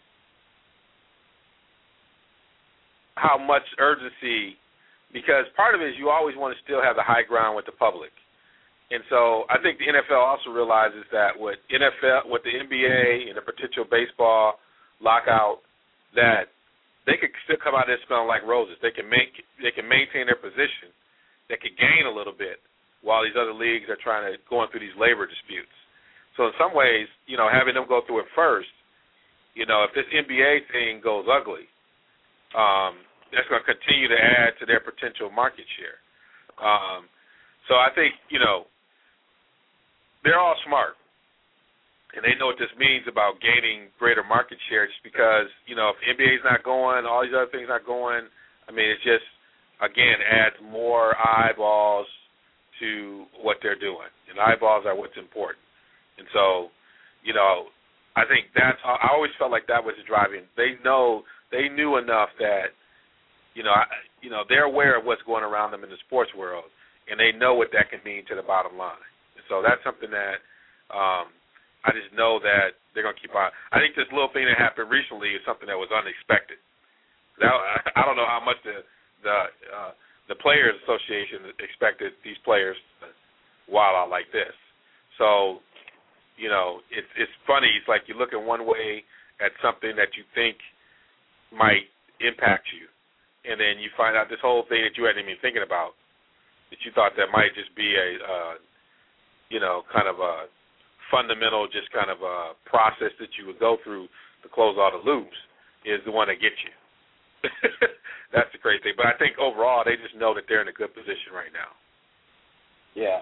how much urgency, because part of it is you always want to still have the high ground with the public. And so I think the N F L also realizes that with N F L, with the N B A and the potential baseball lockout, that they could still come out there smelling like roses. They can make, they can maintain their position. They could gain a little bit while these other leagues are trying to going through these labor disputes. So in some ways, you know, having them go through it first, you know, if this N B A thing goes ugly, Um, that's going to continue to add to their potential market share. Um, so I think, you know, they're all smart, and they know what this means about gaining greater market share just because, you know, if N B A's not going, all these other things not going, I mean, it just, again, adds more eyeballs to what they're doing, and eyeballs are what's important. And so, you know, I think that's, I always felt like that was the driving. They know, They knew enough that, you know, I, you know, they're aware of what's going around them in the sports world, and they know what that can mean to the bottom line. And so that's something that um, I just know that they're going to keep on. I think this little thing that happened recently is something that was unexpected. That, I, I don't know how much the the uh, the Players Association expected these players to wild out like this. So, you know, it's it's funny. It's like you look at one way at something that you think might impact you, and then you find out this whole thing that you hadn't even thinking about, that you thought that might just be a, uh, you know, kind of a fundamental, just kind of a process that you would go through to close all the loops, is the one that gets you. That's the crazy thing. But I think overall they just know that they're in a good position right now. Yeah.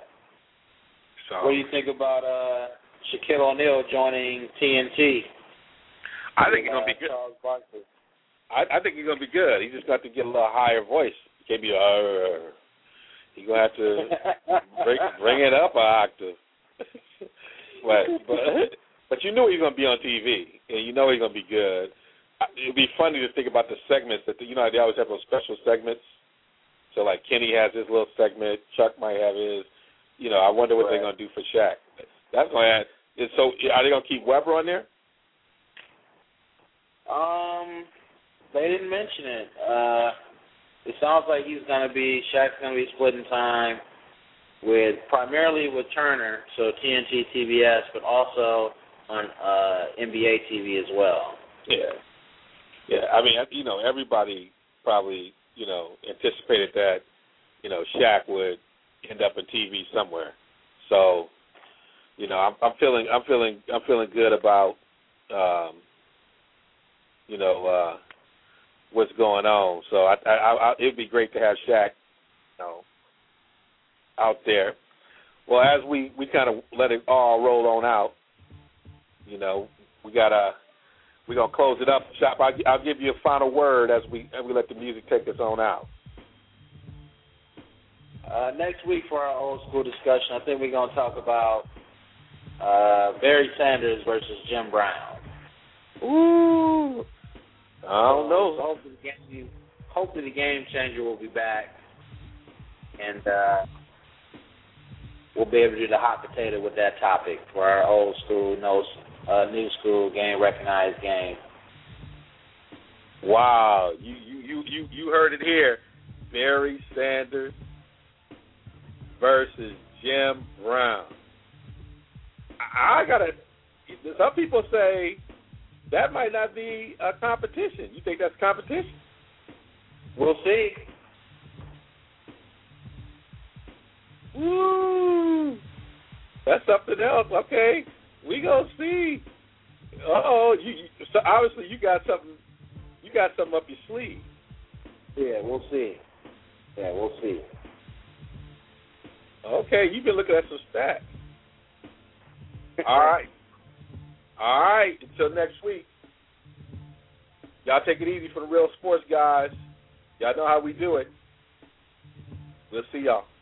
So what do you think about uh, Shaquille O'Neal joining T N T? I think it's gonna be good. Charles Barkley. I, I think he's gonna be good. He just got to get a little higher voice. He can't be uh, he's gonna have to bring, bring it up an octave. but but but you knew he was gonna be on T V, and you know he's gonna be good. It'd be funny to think about the segments that the, you know they always have those special segments. So like Kenny has his little segment, Chuck might have his. You know, I wonder what right. they're gonna do for Shaq. That's gonna add. So are they gonna keep Weber on there? Um. They didn't mention it. Uh, it sounds like he's going to be, Shaq's going to be splitting time with, primarily with Turner, so T N T, T B S, but also on uh, N B A T V as well. Yeah. Yeah, I mean, you know, everybody probably, you know, anticipated that, you know, Shaq would end up in T V somewhere. So, you know, I'm, I'm feeling, I'm feeling, I'm feeling good about, um, you know, uh, what's going on. So I, I, I, it'd be great to have Shaq, you know, out there. Well, as we, we kind of let it all roll on out, you know, we gotta we're gonna close it up. Shop. I'll, I'll give you a final word as we as we let the music take us on out. Uh, next week for our old school discussion, I think we're gonna talk about uh, Barry Sanders versus Jim Brown. Ooh. I don't know. So hopefully, the game, hopefully the game changer will be back, and uh, we'll be able to do the hot potato with that topic for our old school, no, uh, new school game, recognized game. Wow, you you you you, you heard it here. Barry Sanders versus Jim Brown. I, I gotta. Some people say that might not be a competition. You think that's competition? We'll see. Woo! That's something else. Okay, we gonna see. Uh oh, you, you so obviously you got something. You got something up your sleeve. Yeah, we'll see. Yeah, we'll see. Okay, you've been looking at some stats. All right. All right. Until next week. Y'all take it easy for the real sports guys. Y'all know how we do it. We'll see y'all.